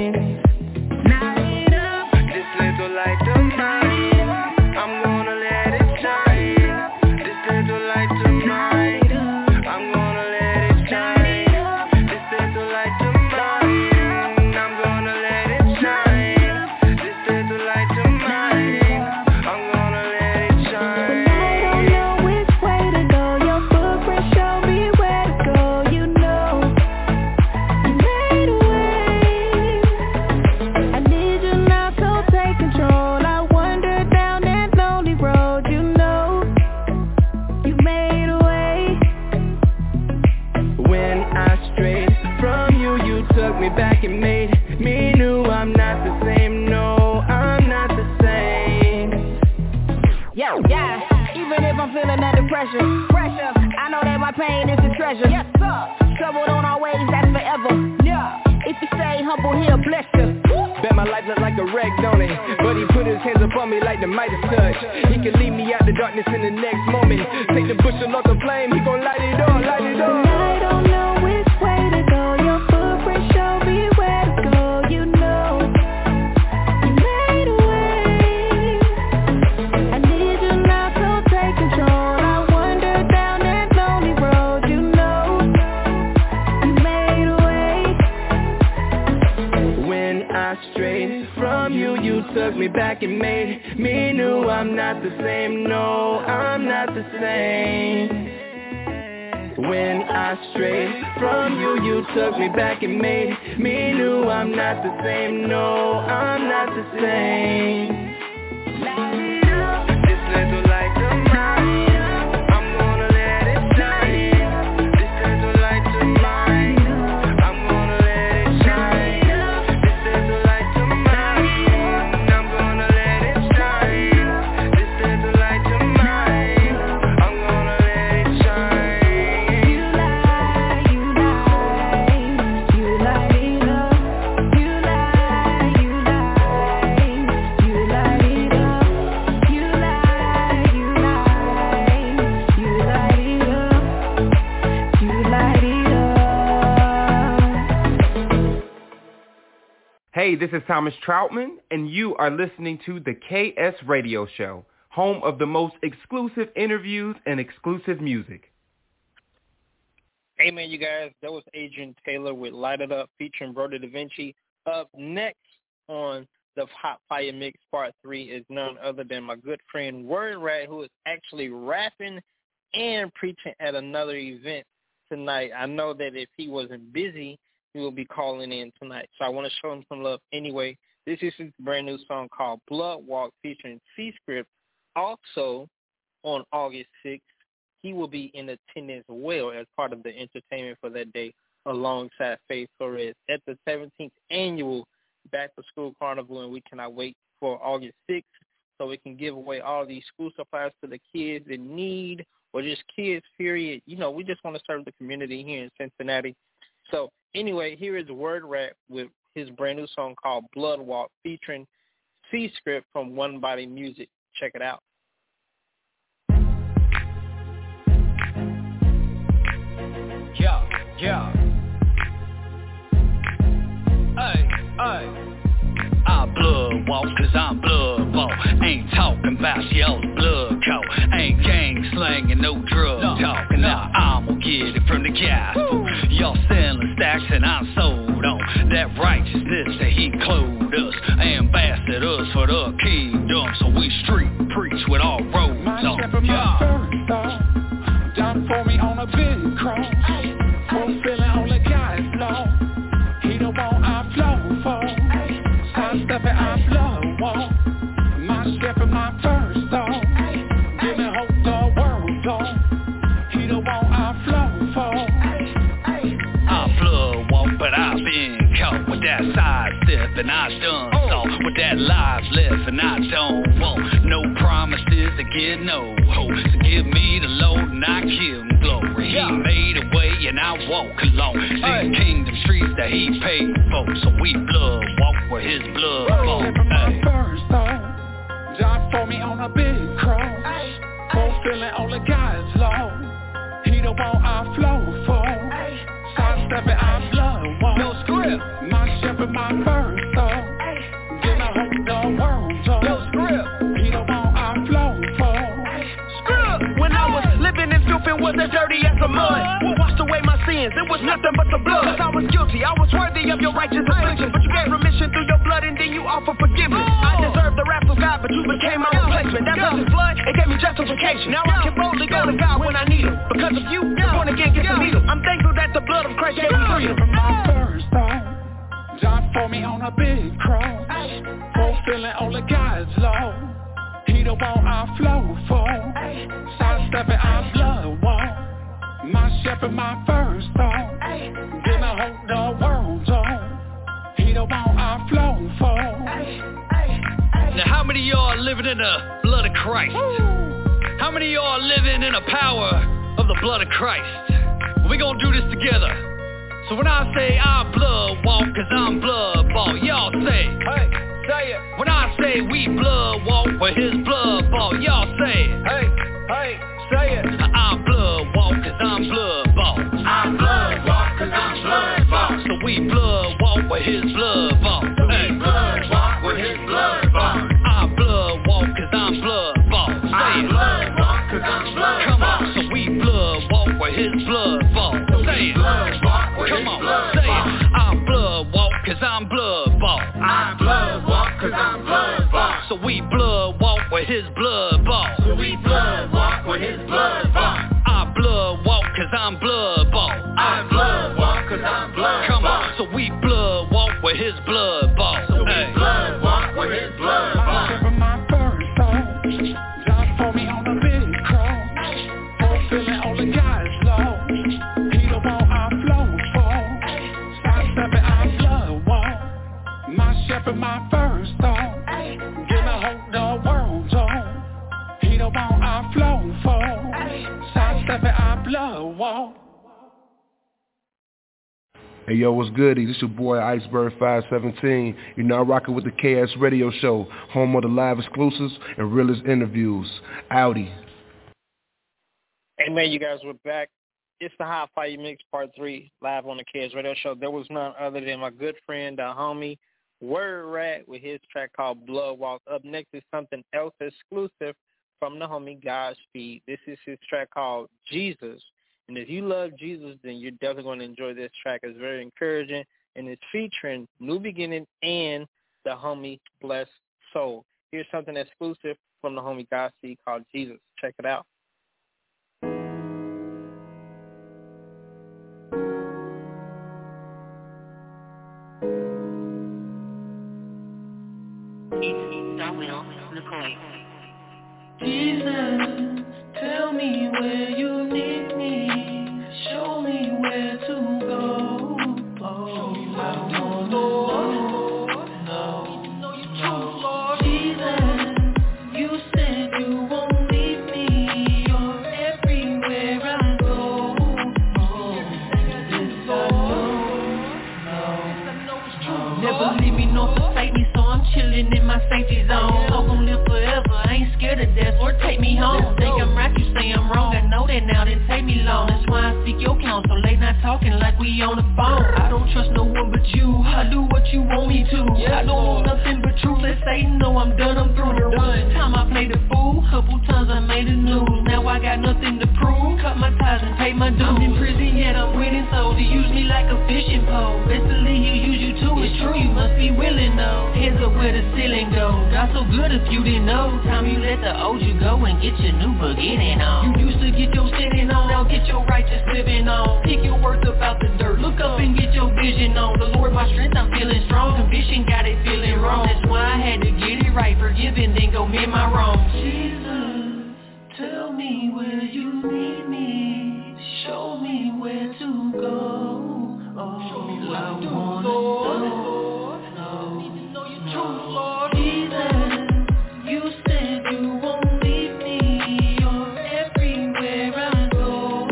Light of mine, I'm gonna let it shine. This little light of mine, I'm gonna let it shine. This little light of mine, I'm gonna let it shine. This little light of mine, I'm gonna let it shine. When I don't know which way to go, your footprint show me where to go. You know, you made a way. I need you now, so take control. I wander down that lonely road. You know, you made a way. When I strayed from you, you took me back and made me new. I'm not the same, no, I'm not the same. Yo, yeah, even if I'm feeling under pressure, I know that my pain is a treasure. Yes, sir. Trouble don't always last forever. Yeah, if you stay humble, he'll bless you. Bet my life look like a wreck, don't it? But he put his hands upon me like the Midas touch. He can lead me out the darkness in the next moment. Take the bushel off the flame, he gon' light it up, light it up. I don't know which way to go, your footprint show me where to go. You know, you made a way. me back and made me new. I'm not the same, no, I'm not the same. When I strayed from you, you took me back and made me new. I'm not the same, no, I'm not the same. This little light of mine, I'm gonna let it shine. This little light of mine, I'm gonna let it shine. This little light of mine, I'm gonna let it shine. This little light of mine, I'm gonna let it shine. You light it up. You light it Hey, this is Thomas Troutman, and you are listening to the KS Radio Show, home of the most exclusive interviews and exclusive music. Hey, man, you guys, that was Adrian Taylor with Light It Up featuring Brody Da Vinci. Up next on the Hot Fire Mix Part 3 is none other than my good friend Word Rat, who is actually rapping and preaching at another event tonight. I know that if he wasn't busy, he will be calling in tonight. So I want to show him some love anyway. This is his brand new song called Blood Walk featuring C-Script. Also, on August 6th, he will be in attendance well as part of the entertainment for that day alongside Faith Torres at the 17th annual Back to School Carnival, and we cannot wait for August 6th so we can give away all these school supplies to the kids in need or just kids, period. You know, we just want to serve the community here in Cincinnati. So anyway, here is Word Rat with his brand new song called Blood Walk featuring C-Script from One Body Music. Check it out. Yeah. Hey. I blood walk cause I'm blood bought. Ain't talking about y'all's blood coat. Ain't gang slanging, no drug talking. Now I'ma get it from the gospel. Y'all selling stacks and I'm sold on that righteousness that he clothed us. Ambassadors for the kingdom, so we street preach with all roads on. Shepherd, my first thought, died for me on a big cross. Fulfilling only God's law. He the one I flow for. Sidestepping I blood walk. My shepherd, my first thought. Give me hope the world don't. He the one I flow for. I blood walk, but I've been caught with that sidestep and I done saw with that lives left and I don't want no promises to get no hope. So give me the load and I give him glory. He made a way and I walk along. See kingdom streets that he paid for. So we blood walk where his blood falls. My first thought, died for me on a big cross. Fulfilling only God's law. He the one I flow for. Sidestepping I blood walk. No script. My shepherd, my first thought. Give me hope the world don't. No script. He the one I flow for. Script. When I was living in filth and was as dirty as the mud, who washed away my sins? It was nothing but the blood. Cause I was guilty, I was worthy of your righteous affliction, but you gave remission through your blood and then you offer forgiveness. I deserved the wrath of God, but you became my replacement. That was his blood, it gave me justification. Now I can boldly go to God when I need him. Because of you, the born again gets to meet him. I'm thankful that the blood of Christ gave me freedom. My first thought, died for me on a big cross. Fulfilling only God's law. He the one I flow for. Sidestepping I blood walk. My shepherd, my first thought. Give me hope the world don't. He the one I flow for. Now how many of y'all are living in the blood of Christ? How many of y'all are living in the power of the blood of Christ? We're gonna do this together. So when I say I blood walk cause I'm blood bought, y'all say, hey, say it. When I say we blood walk for his blood bought, y'all say it. Hey, say it. I blood walk cause I'm blood bought. I blood walk cause I'm blood bought. So we blood walk for his blood bought. Hey, blood walk with his blood bought. I blood walk cause I'm blood bought. Say I it. Blood walk cause I'm blood Come on, bought. So we blood walk for his blood bought. Say it. Blood walk with Come his on, blood say bought. It. I blood walk cause I'm blood bought. I blood walk cause I'm blood bought. blood bought. So his blood walk with his blood walk. My first song, John for me on the big cross. Fulfilling all the guys law. He don't want our flow for. Sidestepping our blood walk. My shepherd, my first song. Give a hope the world's on. He don't want our flow for. Sidestepping our blood walk. Hey yo, what's good? This your boy Iceberg 517. You're now rocking with the KS Radio Show, home of the live exclusives and realest interviews. Audi. Hey man, you guys, we're back. It's the Hot Fire Mix Part 3, live on the KS Radio Show. There was none other than my good friend, the homie, Word Rat, with his track called Blood Walk. Up next is something else exclusive from the homie Godspeed. This is his track called Jesus. And if you love Jesus, then you're definitely going to enjoy this track. It's very encouraging, and it's featuring New Beginning and the homie Blessed Soul. Here's something exclusive from the homie Godspeed called Jesus. Check it out. Jesus, tell me where you need me. Show me where to go. Oh, I don't know. Jesus, you said you won't leave me. You're everywhere I go. Never leave me nor forsake me, so I'm chilling in my safety zone. I'm gon' live forever, I ain't scared of death, or take me home. Think I'm right, you say I'm wrong, I know that now, didn't take me long. That's why I seek your counsel, late night talking like we on the phone. I don't trust no one but you, I do what you want me to. I don't want nothing but truth, let Satan know I'm done, I'm through. There was a time I played the fool, couple times I made the news. Now I got nothing to prove, cut my ties and pay my dues. I'm in prison yet I'm winning, so to use me like a fishing pole. Best believe he'll use you too, it's true, you must be willing though. Heads up where the ceiling goes, got so good if you didn't know. Time you let the old you go and get your new beginning on. You used to get your sinning on, now get your righteous living on. Pick your worth up out the dirt, look up and get your vision on. The Lord my strength, I'm feeling strong, conviction got it feeling wrong. That's why I had to get it right, forgive and then go mend my wrongs. Jesus, tell me where you need me. Show me where to go. Oh, show me where I wanna know. Need to know your truth, Lord. Jesus, you said you won't leave me. You're everywhere I go.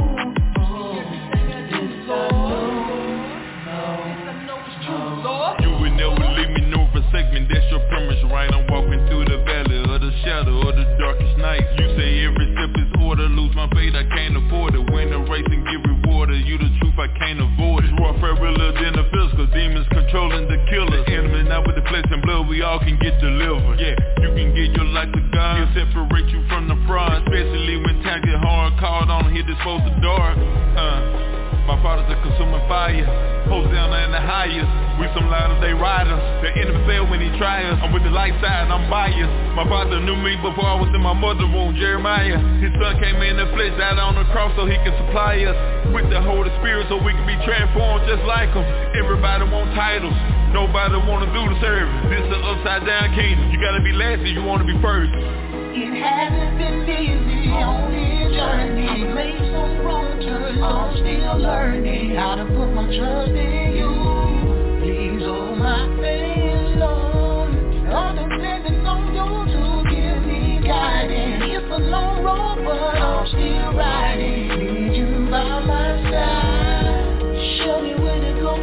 You would never leave me nor forsake me, that's your promise, right? I'm walking through the valley of the shadow of the darkest night. You say every step is order, lose my faith, I can't afford it. Win the race and get rewarded, you the truth, I can't avoid it. Warfare realer than the physical, demons controlling the killers. The enemy not with the flesh and blood, we all can get delivered. Yeah, you can get your life to God, he'll separate you from the fraud. Especially when times get hard, called on, he'll dispose the dark. My father's a consuming fire, Hosanna in the highest. We some latter-day riders, the enemy fail when he tries us. I'm with the light side, I'm biased. My father knew me before I was in my mother's womb, Jeremiah. His son came in the flesh, died on the cross so he can supply us with the Holy Spirit so we can be transformed just like him. Everybody want titles, nobody want to do the service. This is an upside down kingdom, you gotta be last if you want to be first. It hasn't been easy on this journey. I've made some wrong turns, I'm still learning how to put my trust in you. Please hold my faith, Lord. I'm depending on you to give me guidance. It's a long road, but I'm still riding. Need you by my side. Show me where to go.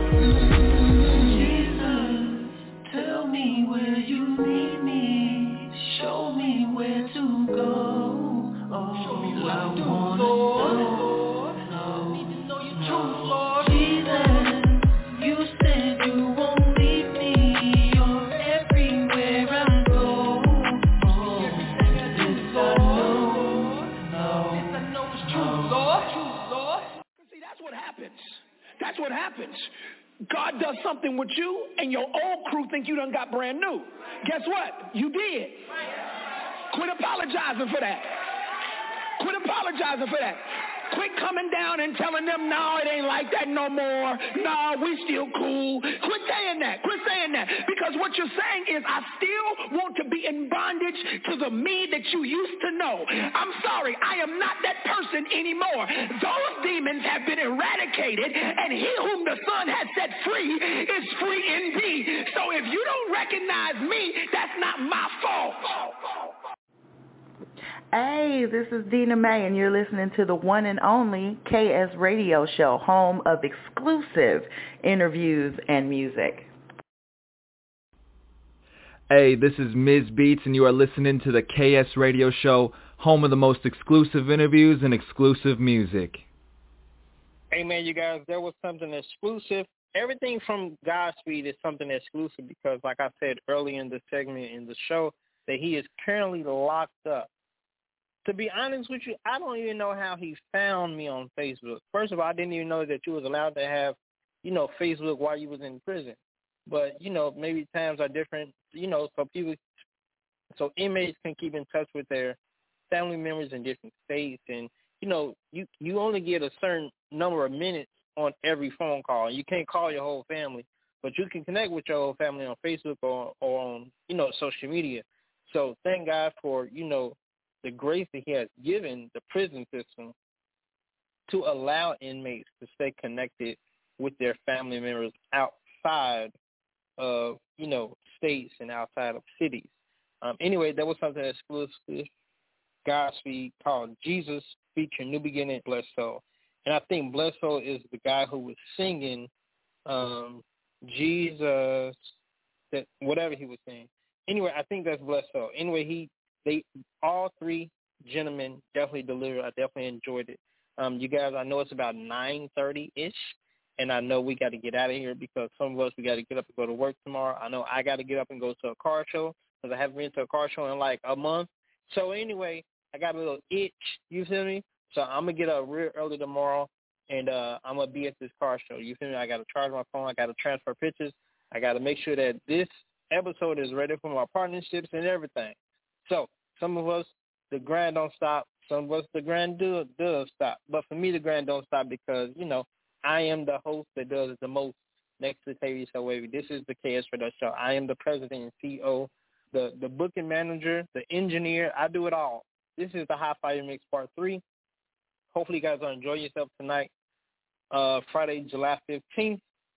Jesus, tell me where you need me. Show me where to go. Oh, show me where I wanna know. Need to know your truth, Lord. Jesus, you said you won't leave me. You're everywhere I go. Oh, this I know is true, Lord. See, that's what happens. That's what happens. God does something with you, and your old crew think you done got brand new. Guess what? You did. Quit apologizing for that. Quit apologizing for that. Quit coming down and telling them, no, it ain't like that no more. No, we still cool. Quit saying that. Because what you're saying is I still want to be in bondage to the me that you used to know. I'm sorry, I am not that person anymore. Those demons have been eradicated, and he whom the Son has set free is free indeed. So if you don't recognize me, that's not my fault. Hey, this is Dina Mae, and you're listening to the one and only KS Radio Show, home of exclusive interviews and music. Hey, this is Ms. Beats, and you are listening to the KS Radio Show, home of the most exclusive interviews and exclusive music. Hey, man, you guys, there was something exclusive. Everything from Godspeed is something exclusive because, like I said earlier in the segment in the show, that he is currently locked up. To be honest with you, I don't even know how he found me on Facebook. First of all, I didn't even know that you was allowed to have, Facebook while you was in prison. But, maybe times are different, so inmates can keep in touch with their family members in different states. And, you only get a certain number of minutes on every phone call. You can't call your whole family, but you can connect with your whole family on Facebook or on, social media. So thank God for, the grace that he has given the prison system to allow inmates to stay connected with their family members outside of, states and outside of cities. Anyway, there was something exclusive, Godspeed, called Jesus, featuring New Beginning, Blessed Soul. And I think Blessed Soul is the guy who was singing Jesus, that whatever he was saying. Anyway, I think that's Blessed Soul. Anyway, all three gentlemen definitely delivered. I definitely enjoyed it. You guys, I know it's about 9:30-ish, and I know we got to get out of here because some of us, we got to get up and go to work tomorrow. I know I got to get up and go to a car show because I haven't been to a car show in like a month. So anyway, I got a little itch, you feel me? So I'm going to get up real early tomorrow, and I'm going to be at this car show. You feel me? I got to charge my phone. I got to transfer pictures. I got to make sure that this episode is ready for my partnerships and everything. So some of us, the grind don't stop. Some of us, the grind does stop. But for me, the grind don't stop because, I am the host that does the most next to TV Show Wavy. This is the KS Radio Show. I am the president and CEO, the booking manager, the engineer. I do it all. This is the Hot Fire Mix Part 3. Hopefully you guys will enjoy yourself tonight, Friday, July 15th,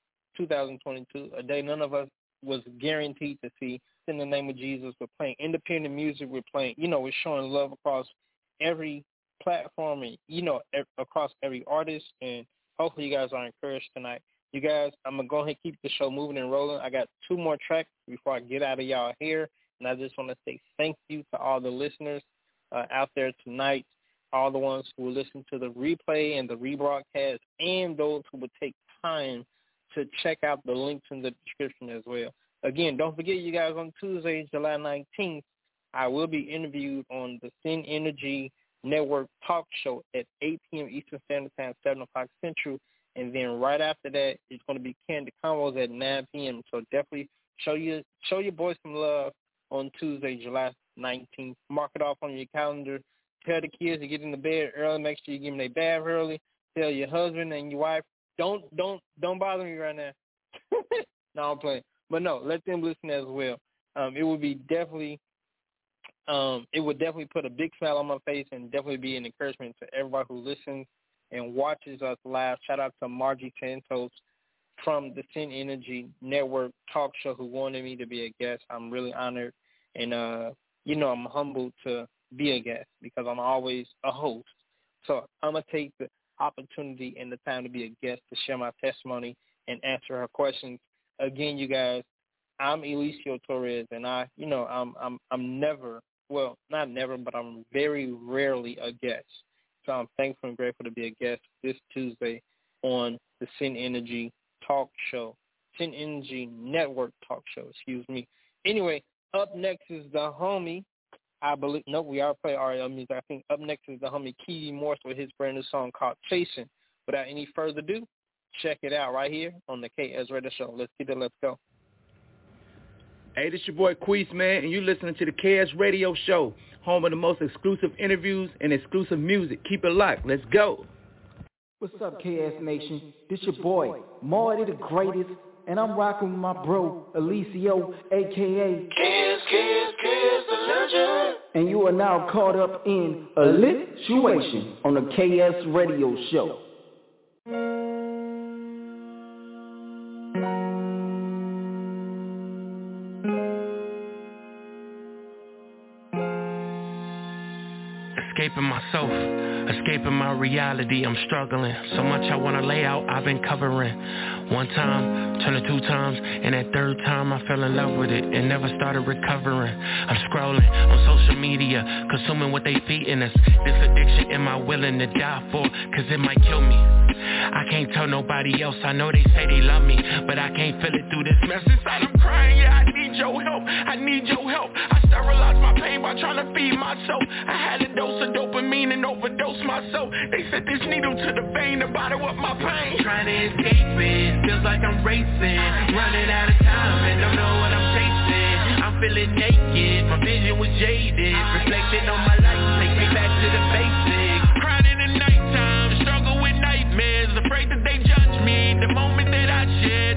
2022, a day none of us was guaranteed to see. In the name of Jesus, we're playing independent music. We're playing, we're showing love across every platform and, across every artist. And hopefully you guys are encouraged tonight. You guys, I'm going to go ahead and keep the show moving and rolling. I got 2 more tracks before I get out of y'all here. And I just want to say thank you to all the listeners out there tonight, all the ones who will listen to the replay and the rebroadcast, and those who would take time to check out the links in the description as well. Again, don't forget, you guys, on Tuesday, July 19th, I will be interviewed on the Sin Energy Network talk show at 8 p.m. Eastern Standard Time, 7 o'clock Central. And then right after that, it's going to be Candid Combos at 9 p.m. So definitely show your boys some love on Tuesday, July 19th. Mark it off on your calendar. Tell the kids to get in the bed early. Make sure you give them their bath early. Tell your husband and your wife, don't bother me right now. No, I'm playing. But no, let them listen as well. It would definitely put a big smile on my face and definitely be an encouragement to everybody who listens and watches us live. Shout out to Margie Santos from the Sin Energy Network talk show who wanted me to be a guest. I'm really honored, and I'm humbled to be a guest because I'm always a host. So I'm going to take the opportunity and the time to be a guest to share my testimony and answer her questions. Again, you guys, I'm Elicio Torres, and I'm never, well, not never, but I'm very rarely a guest. So I'm thankful and grateful to be a guest this Tuesday on the Sin Energy talk show, Sin Energy Network talk show, excuse me. Anyway, up next is the homie. We already played RL music. I think up next is the homie Keedy Morse with his brand new song called Chasing. Without any further ado, check it out right here on the KS Radio Show. Let's get it. Let's go. Hey, this your boy Queese, man, and you listening to the KS Radio Show, home of the most exclusive interviews and exclusive music. Keep it locked. Let's go. What's up, KS Nation? This your boy, Marty the Greatest, and I'm rocking with my bro, Alicio, a.k.a. KS the legend. And you are now caught up in a lit situation on the KS Radio Show. Escaping myself, escaping my reality, I'm struggling. So much I wanna lay out, I've been covering. One time, turned to 2 times, and that 3rd time I fell in love with it and never started recovering. I'm scrolling on social media, consuming what they feeding us. This addiction, am I willing to die for? Cause it might kill me. I can't tell nobody else, I know they say they love me, but I can't feel it through this mess inside. I'm crying, yeah, I need your help, I need your help. I sterilized my pain by trying to feed myself. I had a dose of dopamine and overdosed myself. They sent this needle to the vein to bottle up my pain. Trying to escape it, feels like I'm racing, running out of time and don't know what I'm chasing. I'm feeling naked, my vision was jaded, reflecting on my life, take me back to the basics. Crying in the nighttime, struggle with nightmares, afraid that they judge me. The moment that I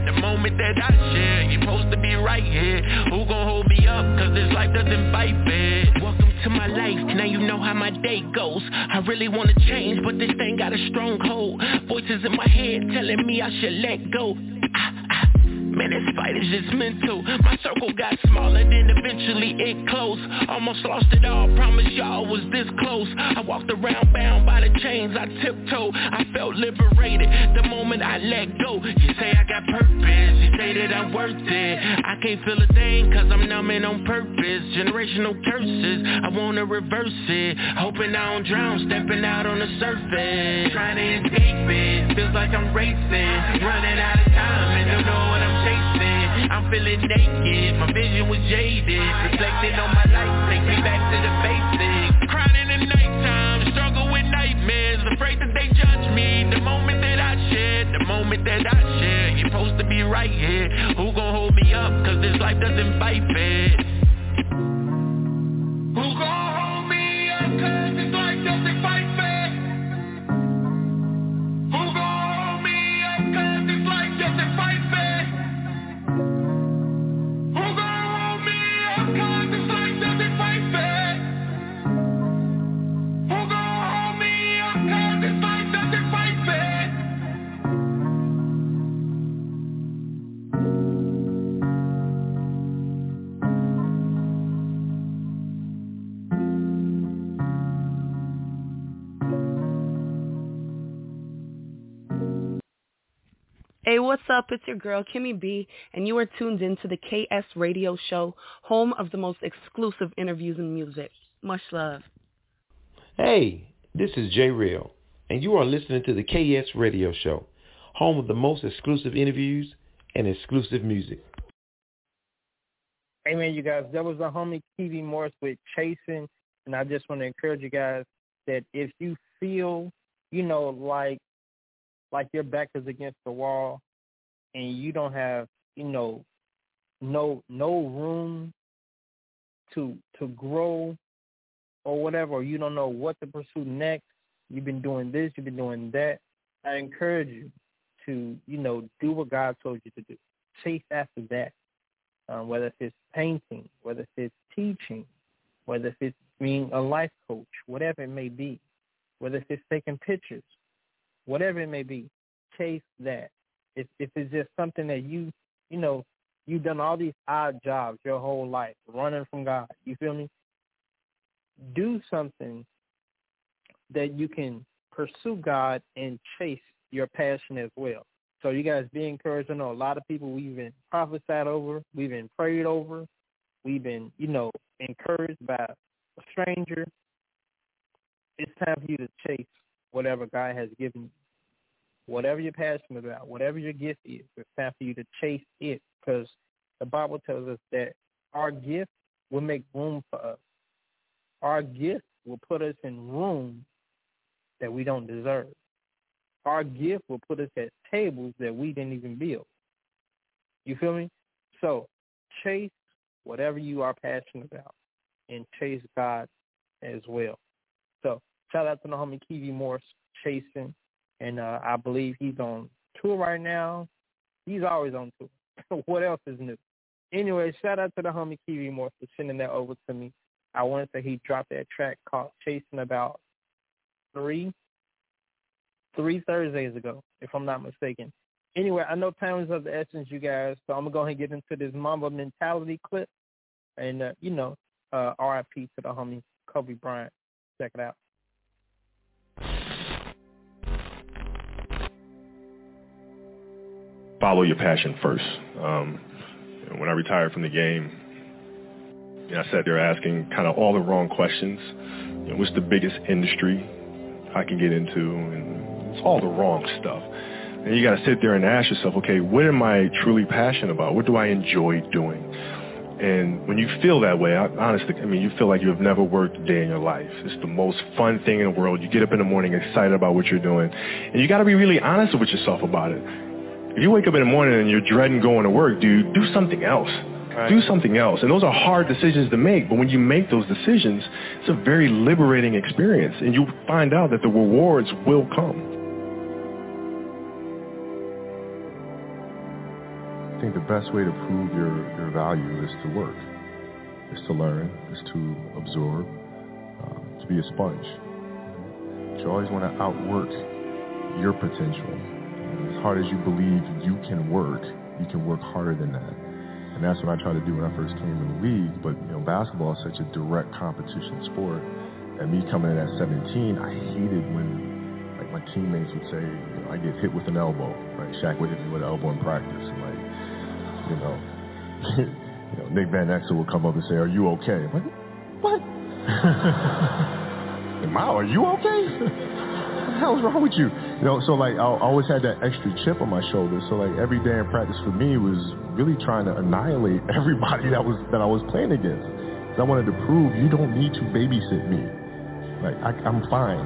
share, you're supposed to be right here. Who gon' hold me up, cause this life doesn't bite me. Welcome to my life, now you know how my day goes. I really wanna change, but this thing got a stronghold. Voices in my head telling me I should let go. Man, this fight is just mental. My circle got smaller, then eventually it closed. Almost lost it all, promise y'all was this close. I walked around bound by the chains, I tiptoed. I felt liberated the moment I let go. You say I got purpose, you say that I'm worth it. I can't feel a thing cause I'm numbing on purpose. Generational curses, I wanna reverse it. Hoping I don't drown, stepping out on the surface. Trying to escape it, feels like I'm racing, running out of time and don't know what I'm chasing. I'm feeling naked, my vision was jaded, reflecting on my life, take me back to the basics. Crying in the nighttime, struggle with nightmares, afraid that they judge me. The moment that I share, you're supposed to be right here. Who gon' hold me up, cause this life doesn't bite fair. Who gon' hold me up, cause this life doesn't bite fair. Who gon' hold me up, cause this life doesn't bite fair. Hey, what's up? It's your girl, Kimmy B, and you are tuned in to the KS Radio Show, home of the most exclusive interviews and music. Much love. Hey, this is J Real, and you are listening to the KS Radio Show, home of the most exclusive interviews and exclusive music. Hey, man, you guys, that was the homie Kiwi Morris with Chasing, and I just want to encourage you guys that if you feel, like your back is against the wall and you don't have, no room to grow or whatever, or you don't know what to pursue next, you've been doing this, you've been doing that, I encourage you to, do what God told you to do. Chase after that, whether it's painting, whether it's teaching, whether it's being a life coach, whatever it may be, whether it's taking pictures, whatever it may be, chase that. If it's just something that you've done all these odd jobs your whole life, running from God, you feel me? Do something that you can pursue God and chase your passion as well. So you guys be encouraged. I know a lot of people we've been prophesied over, we've been prayed over, we've been, encouraged by a stranger. It's time for you to chase whatever God has given you. Whatever you're passionate about, whatever your gift is, it's time for you to chase it, because the Bible tells us that our gift will make room for us. Our gift will put us in rooms that we don't deserve. Our gift will put us at tables that we didn't even build. You feel me? So chase whatever you are passionate about and chase God as well. So shout out to the homie Kiwi Morris, Chasing. and I believe he's on tour right now. He's always on tour. What else is new? Anyway, shout out to the homie Kiwi Moore for sending that over to me. I want to say he dropped that track called Chasing about three Thursdays ago, if I'm not mistaken. Anyway, I know time is of the essence, you guys, so I'm going to go ahead and get into this Mamba Mentality clip. And, R.I.P. to the homie Kobe Bryant. Check it out. Follow your passion first. When I retired from the game, I sat there asking kind of all the wrong questions. What's the biggest industry I can get into? And it's all the wrong stuff. And you got to sit there and ask yourself, okay, what am I truly passionate about? What do I enjoy doing? And when you feel that way, honestly, you feel like you have never worked a day in your life. It's the most fun thing in the world. You get up in the morning excited about what you're doing. And you got to be really honest with yourself about it. If you wake up in the morning and you're dreading going to work, dude, do something else. Right. Do something else. And those are hard decisions to make. But when you make those decisions, it's a very liberating experience. And you find out that the rewards will come. I think the best way to prove your value is to work, is to learn, is to absorb, to be a sponge. You always want to outwork your potential. And as hard as you believe you can work harder than that. And that's what I tried to do when I first came in the league. But basketball is such a direct competition sport. And me coming in at 17, I hated when my teammates would say, I get hit with an elbow. Right? Shaq would hit me with an elbow in practice. And Nick Van Exel would come up and say, "Are you okay?" I'm like, what? Mao, are you okay? What the hell is wrong with you? So I always had that extra chip on my shoulder. So every day in practice for me was really trying to annihilate everybody that I was playing against. I wanted to prove you don't need to babysit me. I'm fine,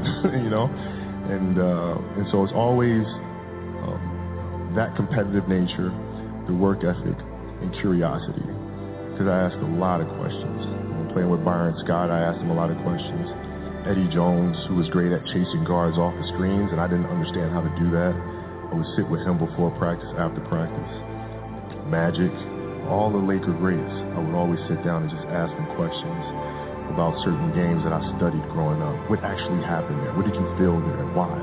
And so it's always that competitive nature, the work ethic, and curiosity. Because I ask a lot of questions. When playing with Byron Scott, I asked him a lot of questions. Eddie Jones, who was great at chasing guards off the screens, and I didn't understand how to do that. I would sit with him before practice, after practice. Magic, all the Laker greats, I would always sit down and just ask them questions about certain games that I studied growing up. What actually happened there? What did you feel there and why?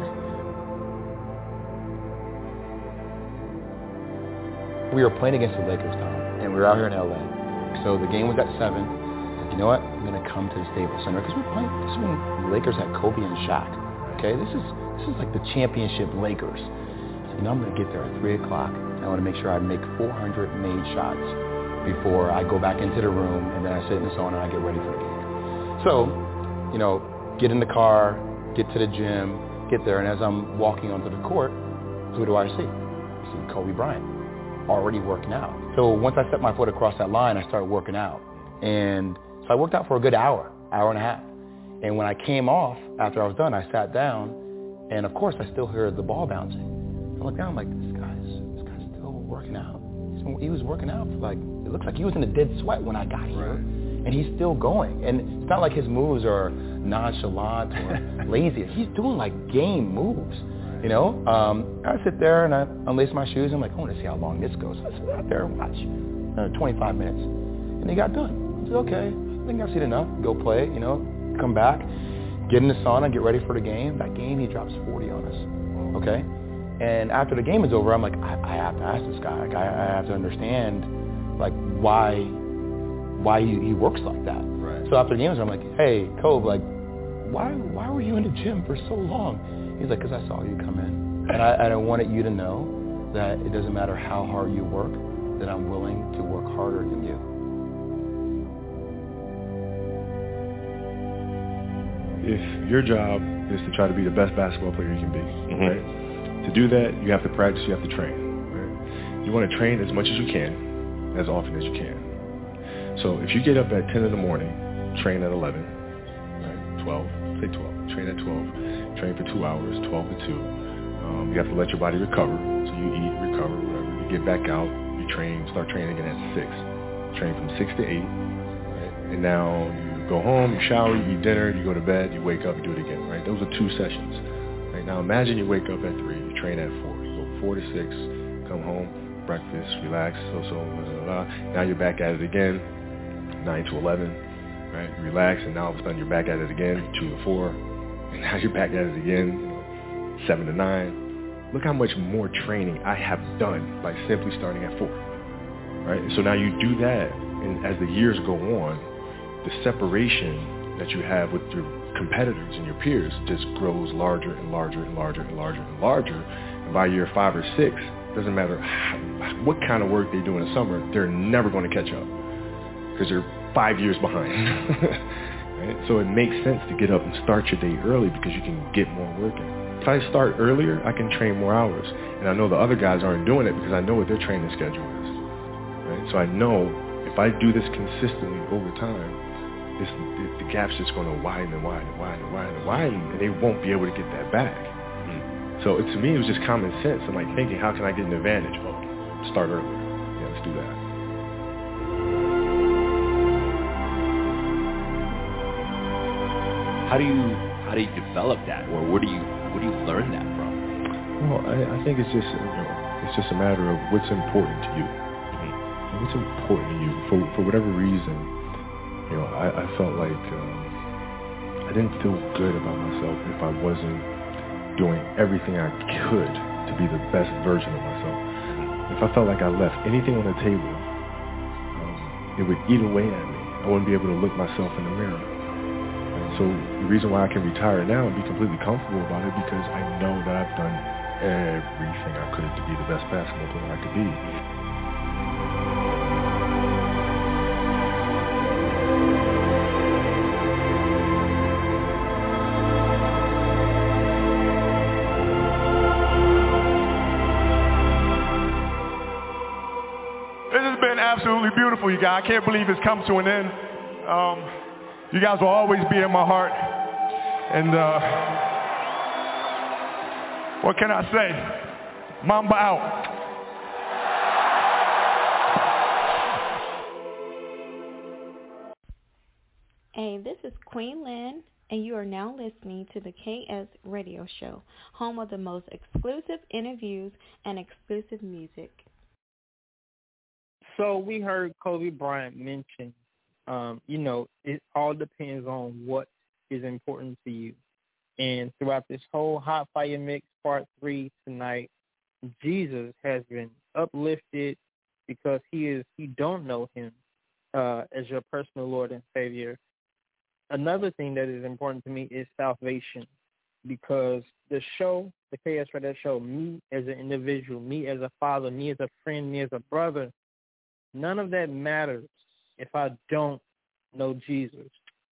We were playing against the Lakers, Tom, and we were out here in LA. So the game was at 7. You know what? I'm going to come to the Staples Center because we're playing. This is when the Lakers had Kobe and Shaq. Okay, this is like the championship Lakers. So, I'm going to get there at 3 o'clock. I want to make sure I make 400 made shots before I go back into the room, and then I sit in the sauna and I get ready for the game. So, get in the car, get to the gym, get there, and as I'm walking onto the court, who do I see? I see Kobe Bryant. Already working out. So once I set my foot across that line, I started working out. And so I worked out for a good hour and a half. And when I came off, after I was done, I sat down, and of course I still heard the ball bouncing. I looked down, I'm like, this guy's still working out. He was working out for it looks like he was in a dead sweat when I got here. Right. And he's still going. And it's not like his moves are nonchalant or lazy. He's doing game moves. I sit there and I unlace my shoes. I'm like, I want to see how long this goes. So I sit out there and watch 25 minutes. And he got done. I said, okay, I think I've seen enough. Go play, come back, get in the sauna, get ready for the game. That game, he drops 40 on us, okay? And after the game is over, I'm like, I have to ask this guy. I have to understand, why he works like that. Right. So after the game, I'm like, hey, Kobe, why were you in the gym for so long? He's like, because I saw you come in. And I wanted you to know that it doesn't matter how hard you work, that I'm willing to work harder than you. If your job is to try to be the best basketball player you can be, right? To do that, you have to practice, you have to train. Right? You want to train as much as you can, as often as you can. So if you get up at 10 in the morning, train at 11, right? 12, say 12, train at 12. Train for 2 hours, 12 to 2. You have to let your body recover. So you eat, recover, whatever. You get back out, you train, start training again at 6. Train from 6 to 8. Right? And now you go home, you shower, you eat dinner, you go to bed, you wake up, you do it again. Right? Those are 2 sessions. Right? Right? Now imagine you wake up at 3, you train at 4, you go 4 to 6, come home, breakfast, relax, blah, blah, blah. Now you're back at it again, 9 to 11, right? You relax, and now all of a sudden you're back at it again, 2 to 4, and now you're back at it again, 7 to 9. Look how much more training I have done by simply starting at 4, right? So now you do that, and as the years go on, the separation that you have with your competitors and your peers just grows larger and larger and larger and larger and larger. And by year 5 or 6, doesn't matter what kind of work they do in the summer, they're never going to catch up because they're 5 years behind. Right? So it makes sense to get up and start your day early because you can get more work in. If I start earlier, I can train more hours. And I know the other guys aren't doing it because I know what their training schedule is. Right? So I know if I do this consistently over time, the gap's just going to widen and widen and widen and widen and widen, and they won't be able to get that back. Mm-hmm. So to me, it was just common sense. I'm like thinking, how can I get an advantage? Oh, start earlier. Yeah, let's do that. How do you develop that, or where do you learn that from? Well, I think it's just a matter of what's important to you. Mm-hmm. What's important to you for whatever reason. I felt like I didn't feel good about myself if I wasn't doing everything I could to be the best version of myself. If I felt like I left anything on the table, it would eat away at me. I wouldn't be able to look myself in the mirror. And so the reason why I can retire now and be completely comfortable about it because I know that I've done everything I could to be the best basketball player I could be. Absolutely beautiful, you guys. I can't believe it's come to an end. You guys will always be in my heart. And what can I say? Mamba out. Hey, this is Queen Lynn, and you are now listening to the KS Radio Show, home of the most exclusive interviews and exclusive music. So we heard Kobe Bryant mention, it all depends on what is important to you. And throughout this whole Hot Fire Mix Part 3 tonight, Jesus has been uplifted because you don't know him as your personal Lord and Savior. Another thing that is important to me is salvation, because the show, the KS Radio Show, me as an individual, me as a father, me as a friend, me as a brother, none of that matters if I don't know Jesus.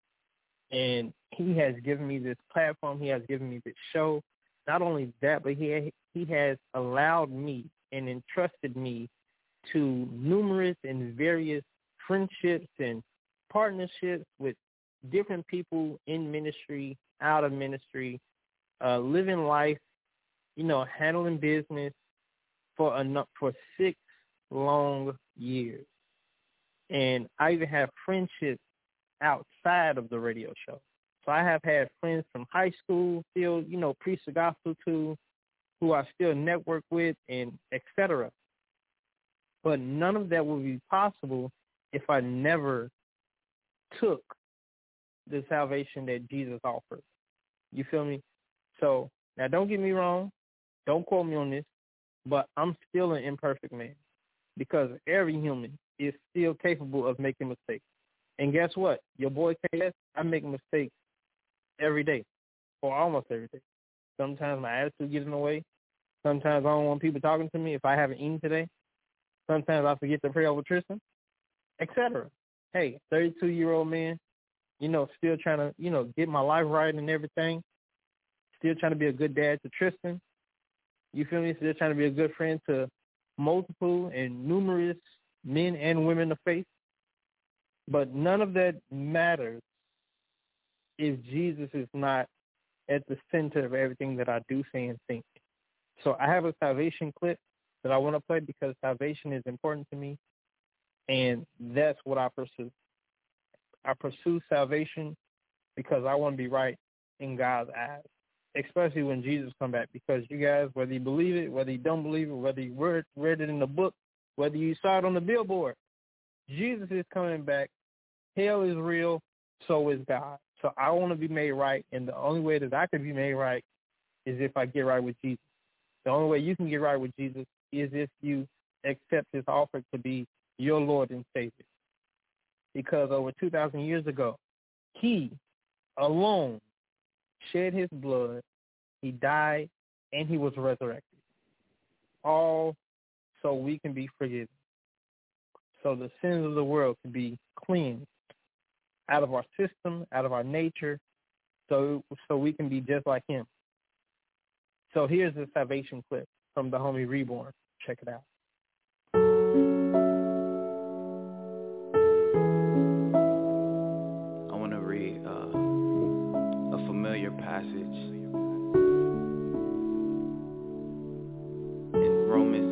And he has given me this platform. He has given me this show. Not only that, but he has allowed me and entrusted me to numerous and various friendships and partnerships with different people in ministry, out of ministry, living life, handling business for 6 long years. And I even have friendships outside of the radio show. So I have had friends from high school still, preach the gospel to, who I still network with, and et cetera. But none of that would be possible if I never took the salvation that Jesus offered. You feel me? So now don't get me wrong. Don't quote me on this, but I'm still an imperfect man, because every human is still capable of making mistakes. And guess what? Your boy KS, I make mistakes every day, or almost every day. Sometimes my attitude gets in the way. Sometimes I don't want people talking to me if I haven't eaten today. Sometimes I forget to pray over Tristan, etc. Hey, 32-year-old man, still trying to, get my life right and everything. Still trying to be a good dad to Tristan. You feel me? Still trying to be a good friend to multiple and numerous men and women of faith. But none of that matters if Jesus is not at the center of everything that I do, say, and think. So I have a salvation clip that I want to play because salvation is important to me, and that's what I pursue. I pursue salvation because I want to be right in God's eyes especially when Jesus come back, because you guys, whether you believe it, whether you don't believe it, whether you read it in the book, whether you saw it on the billboard, Jesus is coming back. Hell is real, so is God. So I want to be made right, and the only way that I can be made right is if I get right with Jesus. The only way you can get right with Jesus is if you accept his offer to be your Lord and Savior. Because over 2,000 years ago, he alone shed his blood, he died, and he was resurrected. All so we can be forgiven. So the sins of the world can be cleansed out of our system, out of our nature, so we can be just like him. So here's the salvation clip from the homie Reborn. Check it out. I want to read a familiar passage in Romans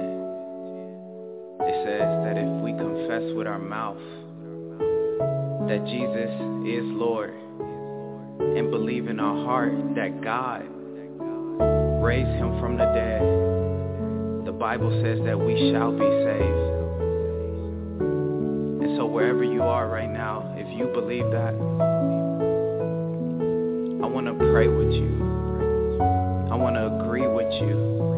10. It says that if we confess with our mouth that Jesus is Lord and believe in our heart that God raised him from the dead, the Bible says that we shall be saved. And so wherever you are right now, if you believe that, I want to pray with you. I want to agree with you.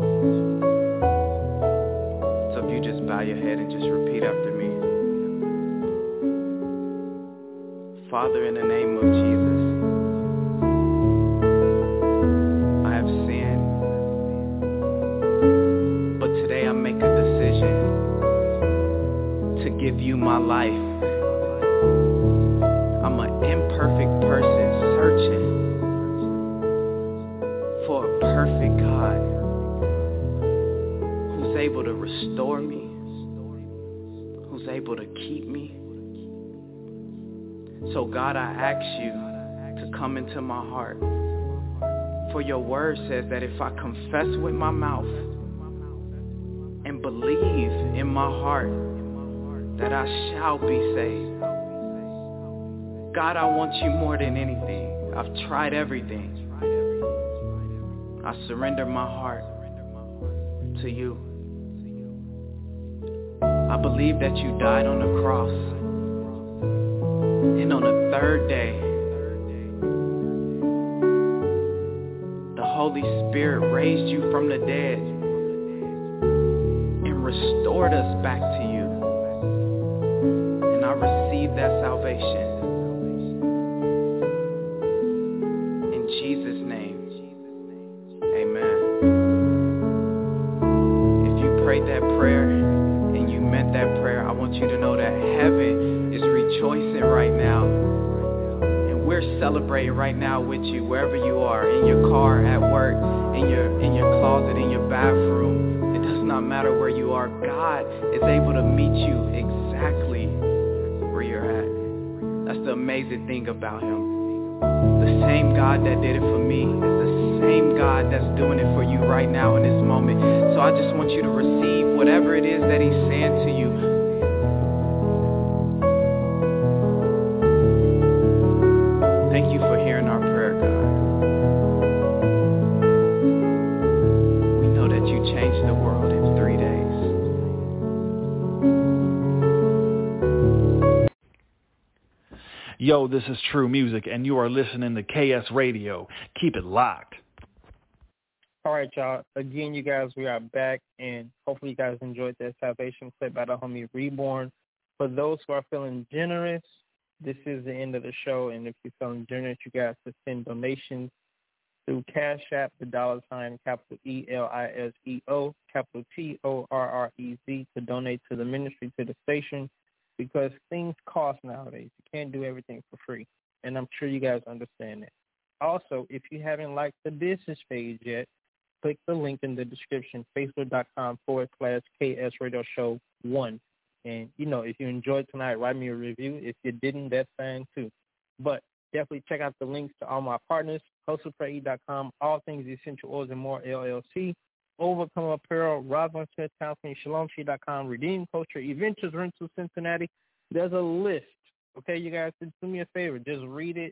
So if you just bow your head and just repeat after me. Father, in the name of Jesus, I have sinned, but today I make a decision to give you my life. I'm an imperfect person searching for a perfect God who's able to restore me, who's able to keep me. So God, I ask you to come into my heart. For your word says that if I confess with my mouth and believe in my heart that I shall be saved. God, I want you more than anything. I've tried everything. I surrender my heart to you. I believe that you died on the cross. And on the third day, the Holy Spirit raised you from the dead and restored us back to you. And I received that salvation. In Jesus' name, amen. If you prayed that prayer and you meant that prayer, I want you to know that heaven is rejoicing right now, and we're celebrating right now with you wherever you are, in your car, at work, in your closet, in your bathroom. It does not matter where you are. God is able to meet you exactly where you're at. That's the amazing thing about him. The same God that did it for me is the same God that's doing it for you right now in this moment. So I just want you to receive whatever it is that he's saying to you. Thank you for hearing our prayer, God. We know that you changed the world in 3 days. Yo, this is True Music, and you are listening to KS Radio. Keep it locked. All right, y'all. Again, you guys, we are back, and hopefully you guys enjoyed that salvation clip by the homie Reborn. For those who are feeling generous, this is the end of the show, and if you're feeling generous, you guys can send donations through Cash App, the $, capital ELISEO, capital TORREZ, to donate to the ministry, to the station, because things cost nowadays. You can't do everything for free, and I'm sure you guys understand that. Also, if you haven't liked the business page yet, click the link in the description, facebook.com/KS Radio Show 1. And, if you enjoyed tonight, write me a review. If you didn't, that's fine too. But definitely check out the links to all my partners, hustleprayE.com, All Things Essential Oils and More, LLC, Overcome Apparel, Rosalind Smith Counseling, ShalomShe.com, Redeem Culture, Adventures Rental Cincinnati. There's a list. Okay, you guys, do me a favor. Just read it.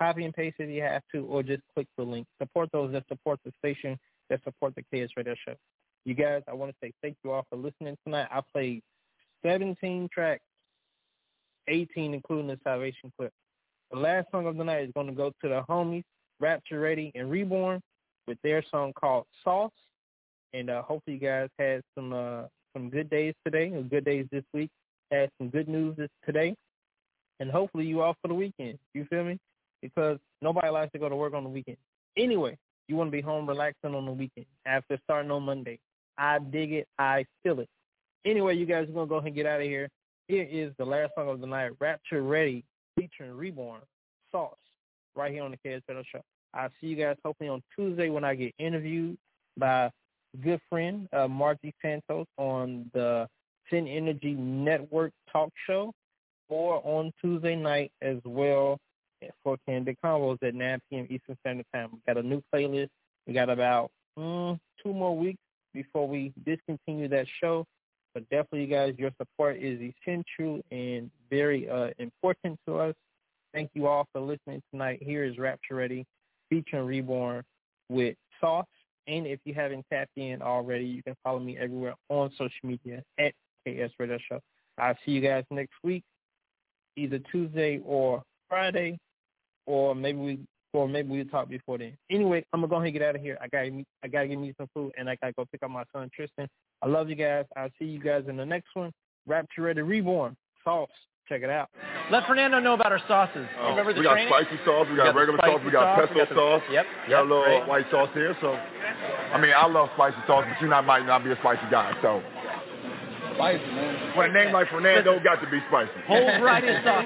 Copy and paste if you have to, or just click the link. Support those that support the station, that support the KS Radio Show. You guys, I want to say thank you all for listening tonight. I played 17 tracks, 18 including the Salvation clip. The last song of the night is going to go to the homies, Rapture Ready and Reborn, with their song called Sauce. And hopefully you guys had some good days today, or good days this week, had some good news today. And hopefully you off for the weekend. You feel me? Because nobody likes to go to work on the weekend. Anyway, you want to be home relaxing on the weekend after starting on Monday. I dig it. I feel it. Anyway, you guys are going to go ahead and get out of here. Here is the last song of the night, Rapture Ready, featuring Reborn, Sauce, right here on the KS Radio Show. I'll see you guys hopefully on Tuesday when I get interviewed by good friend Margie Santos on the Sin Energy Network talk show, or on Tuesday night as well for Candid Convos at 9 p.m. Eastern Standard Time. We got a new playlist. We got about 2 more weeks before we discontinue that show. But definitely, you guys, your support is essential and very important to us. Thank you all for listening tonight. Here is Rapture Ready, featuring Reborn with Sauce. And if you haven't tapped in already, you can follow me everywhere on social media at KS Radio Show. I'll see you guys next week, either Tuesday or Friday, or maybe we'll talk before then. Anyway, I'm gonna go ahead and get out of here. I gotta get me some food, and I gotta go pick up my son Tristan. I love you guys. I'll see you guys in the next one. Rapture Ready, Reborn, Sauce. Check it out. Let Fernando know about our sauces. Remember the training? We got spicy sauce, we got regular sauce, we got pesto sauce. Yep. We got a little white sauce here. So, I mean, I love spicy sauce, but you might not be a spicy guy. So, spicy, man. When a name like Fernando, got to be spicy. Hold right in sauce.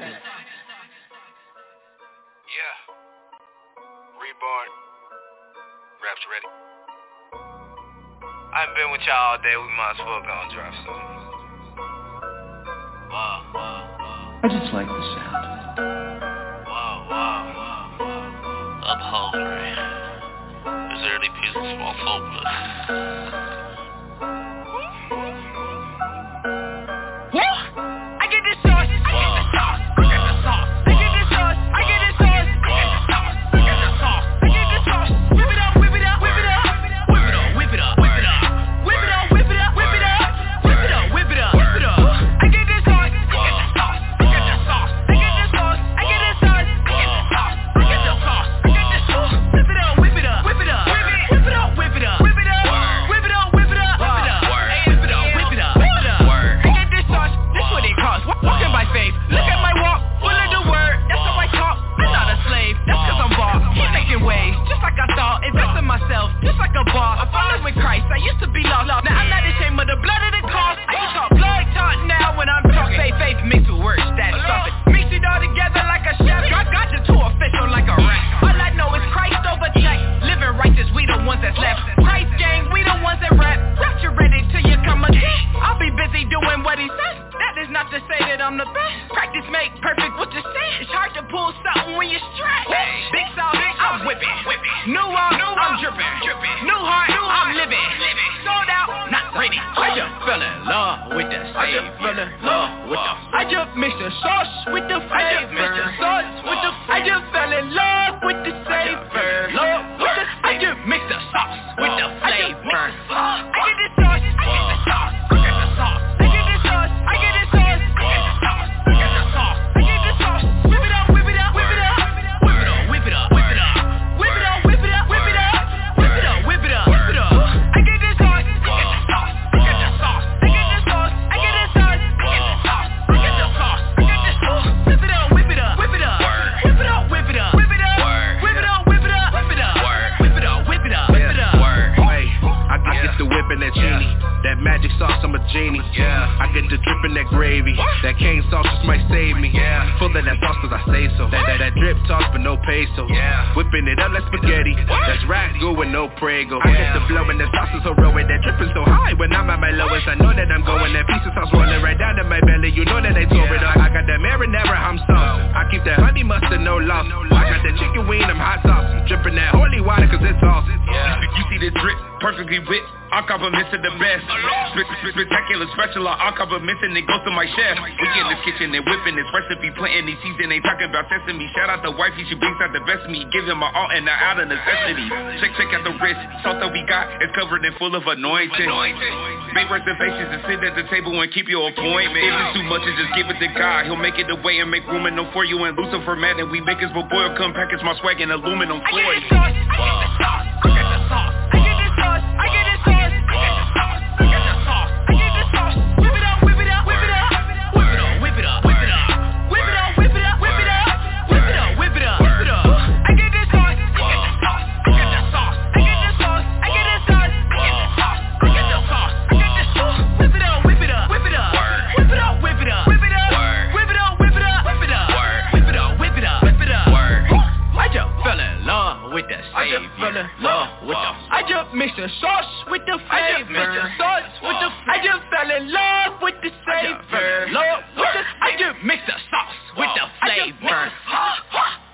Yeah. Reborn. Rapture Ready. I ain't been with y'all all day. We might as well go and drop some. I just like the sound. I'm hungry. Is there any piece of small food? I get this sauce. I get the sauce. I get the sauce. I get this sauce. I get this sauce. I get the sauce. I get the sauce. I get the sauce. Whip it up, whip it up, whip it up. Whip it up, whip it up, whip it up. Whip it up, whip it up, whip it up. Whip it up, whip it up, whip it up. I get this sauce. I get the sauce. I get the sauce. I get the sauce. I get the sauce. I get the sauce. I get the sauce. I get the sauce. Whip it up, whip it up, whip it up. Whip it up, whip it up, whip it up. Whip it up, whip it up, whip it up. Whip it up, whip it up, whip it up. I get this sauce. This what it costs. Walking by faith. Look at my walk. Full of the word. That's how I talk. I'm not a slave. That's cause I'm boss. Keep making waves. Just like I thought. Invest in myself. Just like a boss. I'm falling with Christ. I used to be lost. Now I'm not ashamed of the blood of the cross. I can talk blood talk now when I'm talking. Faith mixed with words. That's something. Mix it all together like a chef. Got you too official like a rap. All I know is Christ over check. Living righteous. We the ones that's left. Christ gang. We the ones that rap. Rapture ready till you come again. I'll be busy doing what he says. That is not to say that I'm the best. Practice make perfect what you say. It's hard to pull something when you're strapped. Big sauce, I'm whipping. New walk, I'm dripping. New heart, I'm living. Sold out, not ready. I just fell in love with the Savior. I just mixed the sauce with the flavor. I just fell in love with the Savior. I just mixed the sauce with the flavor. I get the sauce, I get the sauce, I get the sauce. I get the sauce, I get the sauce, I get the sauce, I get the sauce, I get the sauce. Whip it up, whip it up, whip it up, whip it up, whip it up, whip it up, whip it up, whip it up, whip it up, whip it up, whip it up, whip it up. I get the sauce, I get the sauce, I get the sauce, I get the sauce, I get the sauce, I get the sauce, I get the sauce, I get the sauce. Whip it up, whip it up, whip it up, whip it up, whip it up, whip it up, whip it up, whip it up, whip it up, whip it up, whip it up, whip it up. Hey, I get the whipping that genie, that magic sauce, I'm a genie. I get the dripping that gravy, that cane sauce just might save me. Full of that sauce cause I say so. That drip sauce but no peso. Whipping it up like spaghetti. That's ragu with no prego. I get the flow and the sauce is so raw and that dripping so high. When I'm at my lowest, I know that I'm going. That piece of sauce rolling right down to my belly. You know that I tore it up. I got that marinara, I'm sauce. I keep that honey mustard, no loss. I got that chicken wing, I'm hot sauce. Dripping that holy water cause it's sauce. You see the drip, perfectly whipped. All compliments to the best. Spectacular special, all compliments and it goes to my chef. We in this kitchen and whipping this recipe, planting these seeds and they talking about sesame. Shout out the wifey, she brings out the best of me. Give him my all and out of necessity. Check out the wrist, salt that we got is covered and full of anointing. Make reservations and sit at the table and keep your appointment. If it's too much, just give it to God. He'll make it away and make room enough for you and Lucifer mad. And we make his boy come package my swag in aluminum foil. I get the sauce, I get the sauce, I get the sauce, I get the sauce, I get the sauce, I get the sauce, I get the sauce. Whip it up, whip it up, whip it up, whip it up, whip it up, whip it up, whip it up, whip it up, whip it up, whip it up, whip it up, whip it up. I get the sauce, I get the sauce, I get the sauce, I get the sauce, I get the sauce, I get the sauce, I get the sauce, I get the sauce. Whip it up, whip it up, whip it up, whip it up, whip it up, whip it up, whip it up, whip it up, whip it up, whip it up, whip it up, whip it up. I just fell in love with the Savior. I just mixed the sauce with the flavor. I just fell in love with the Savior. I just mixed the sauce with the flavor.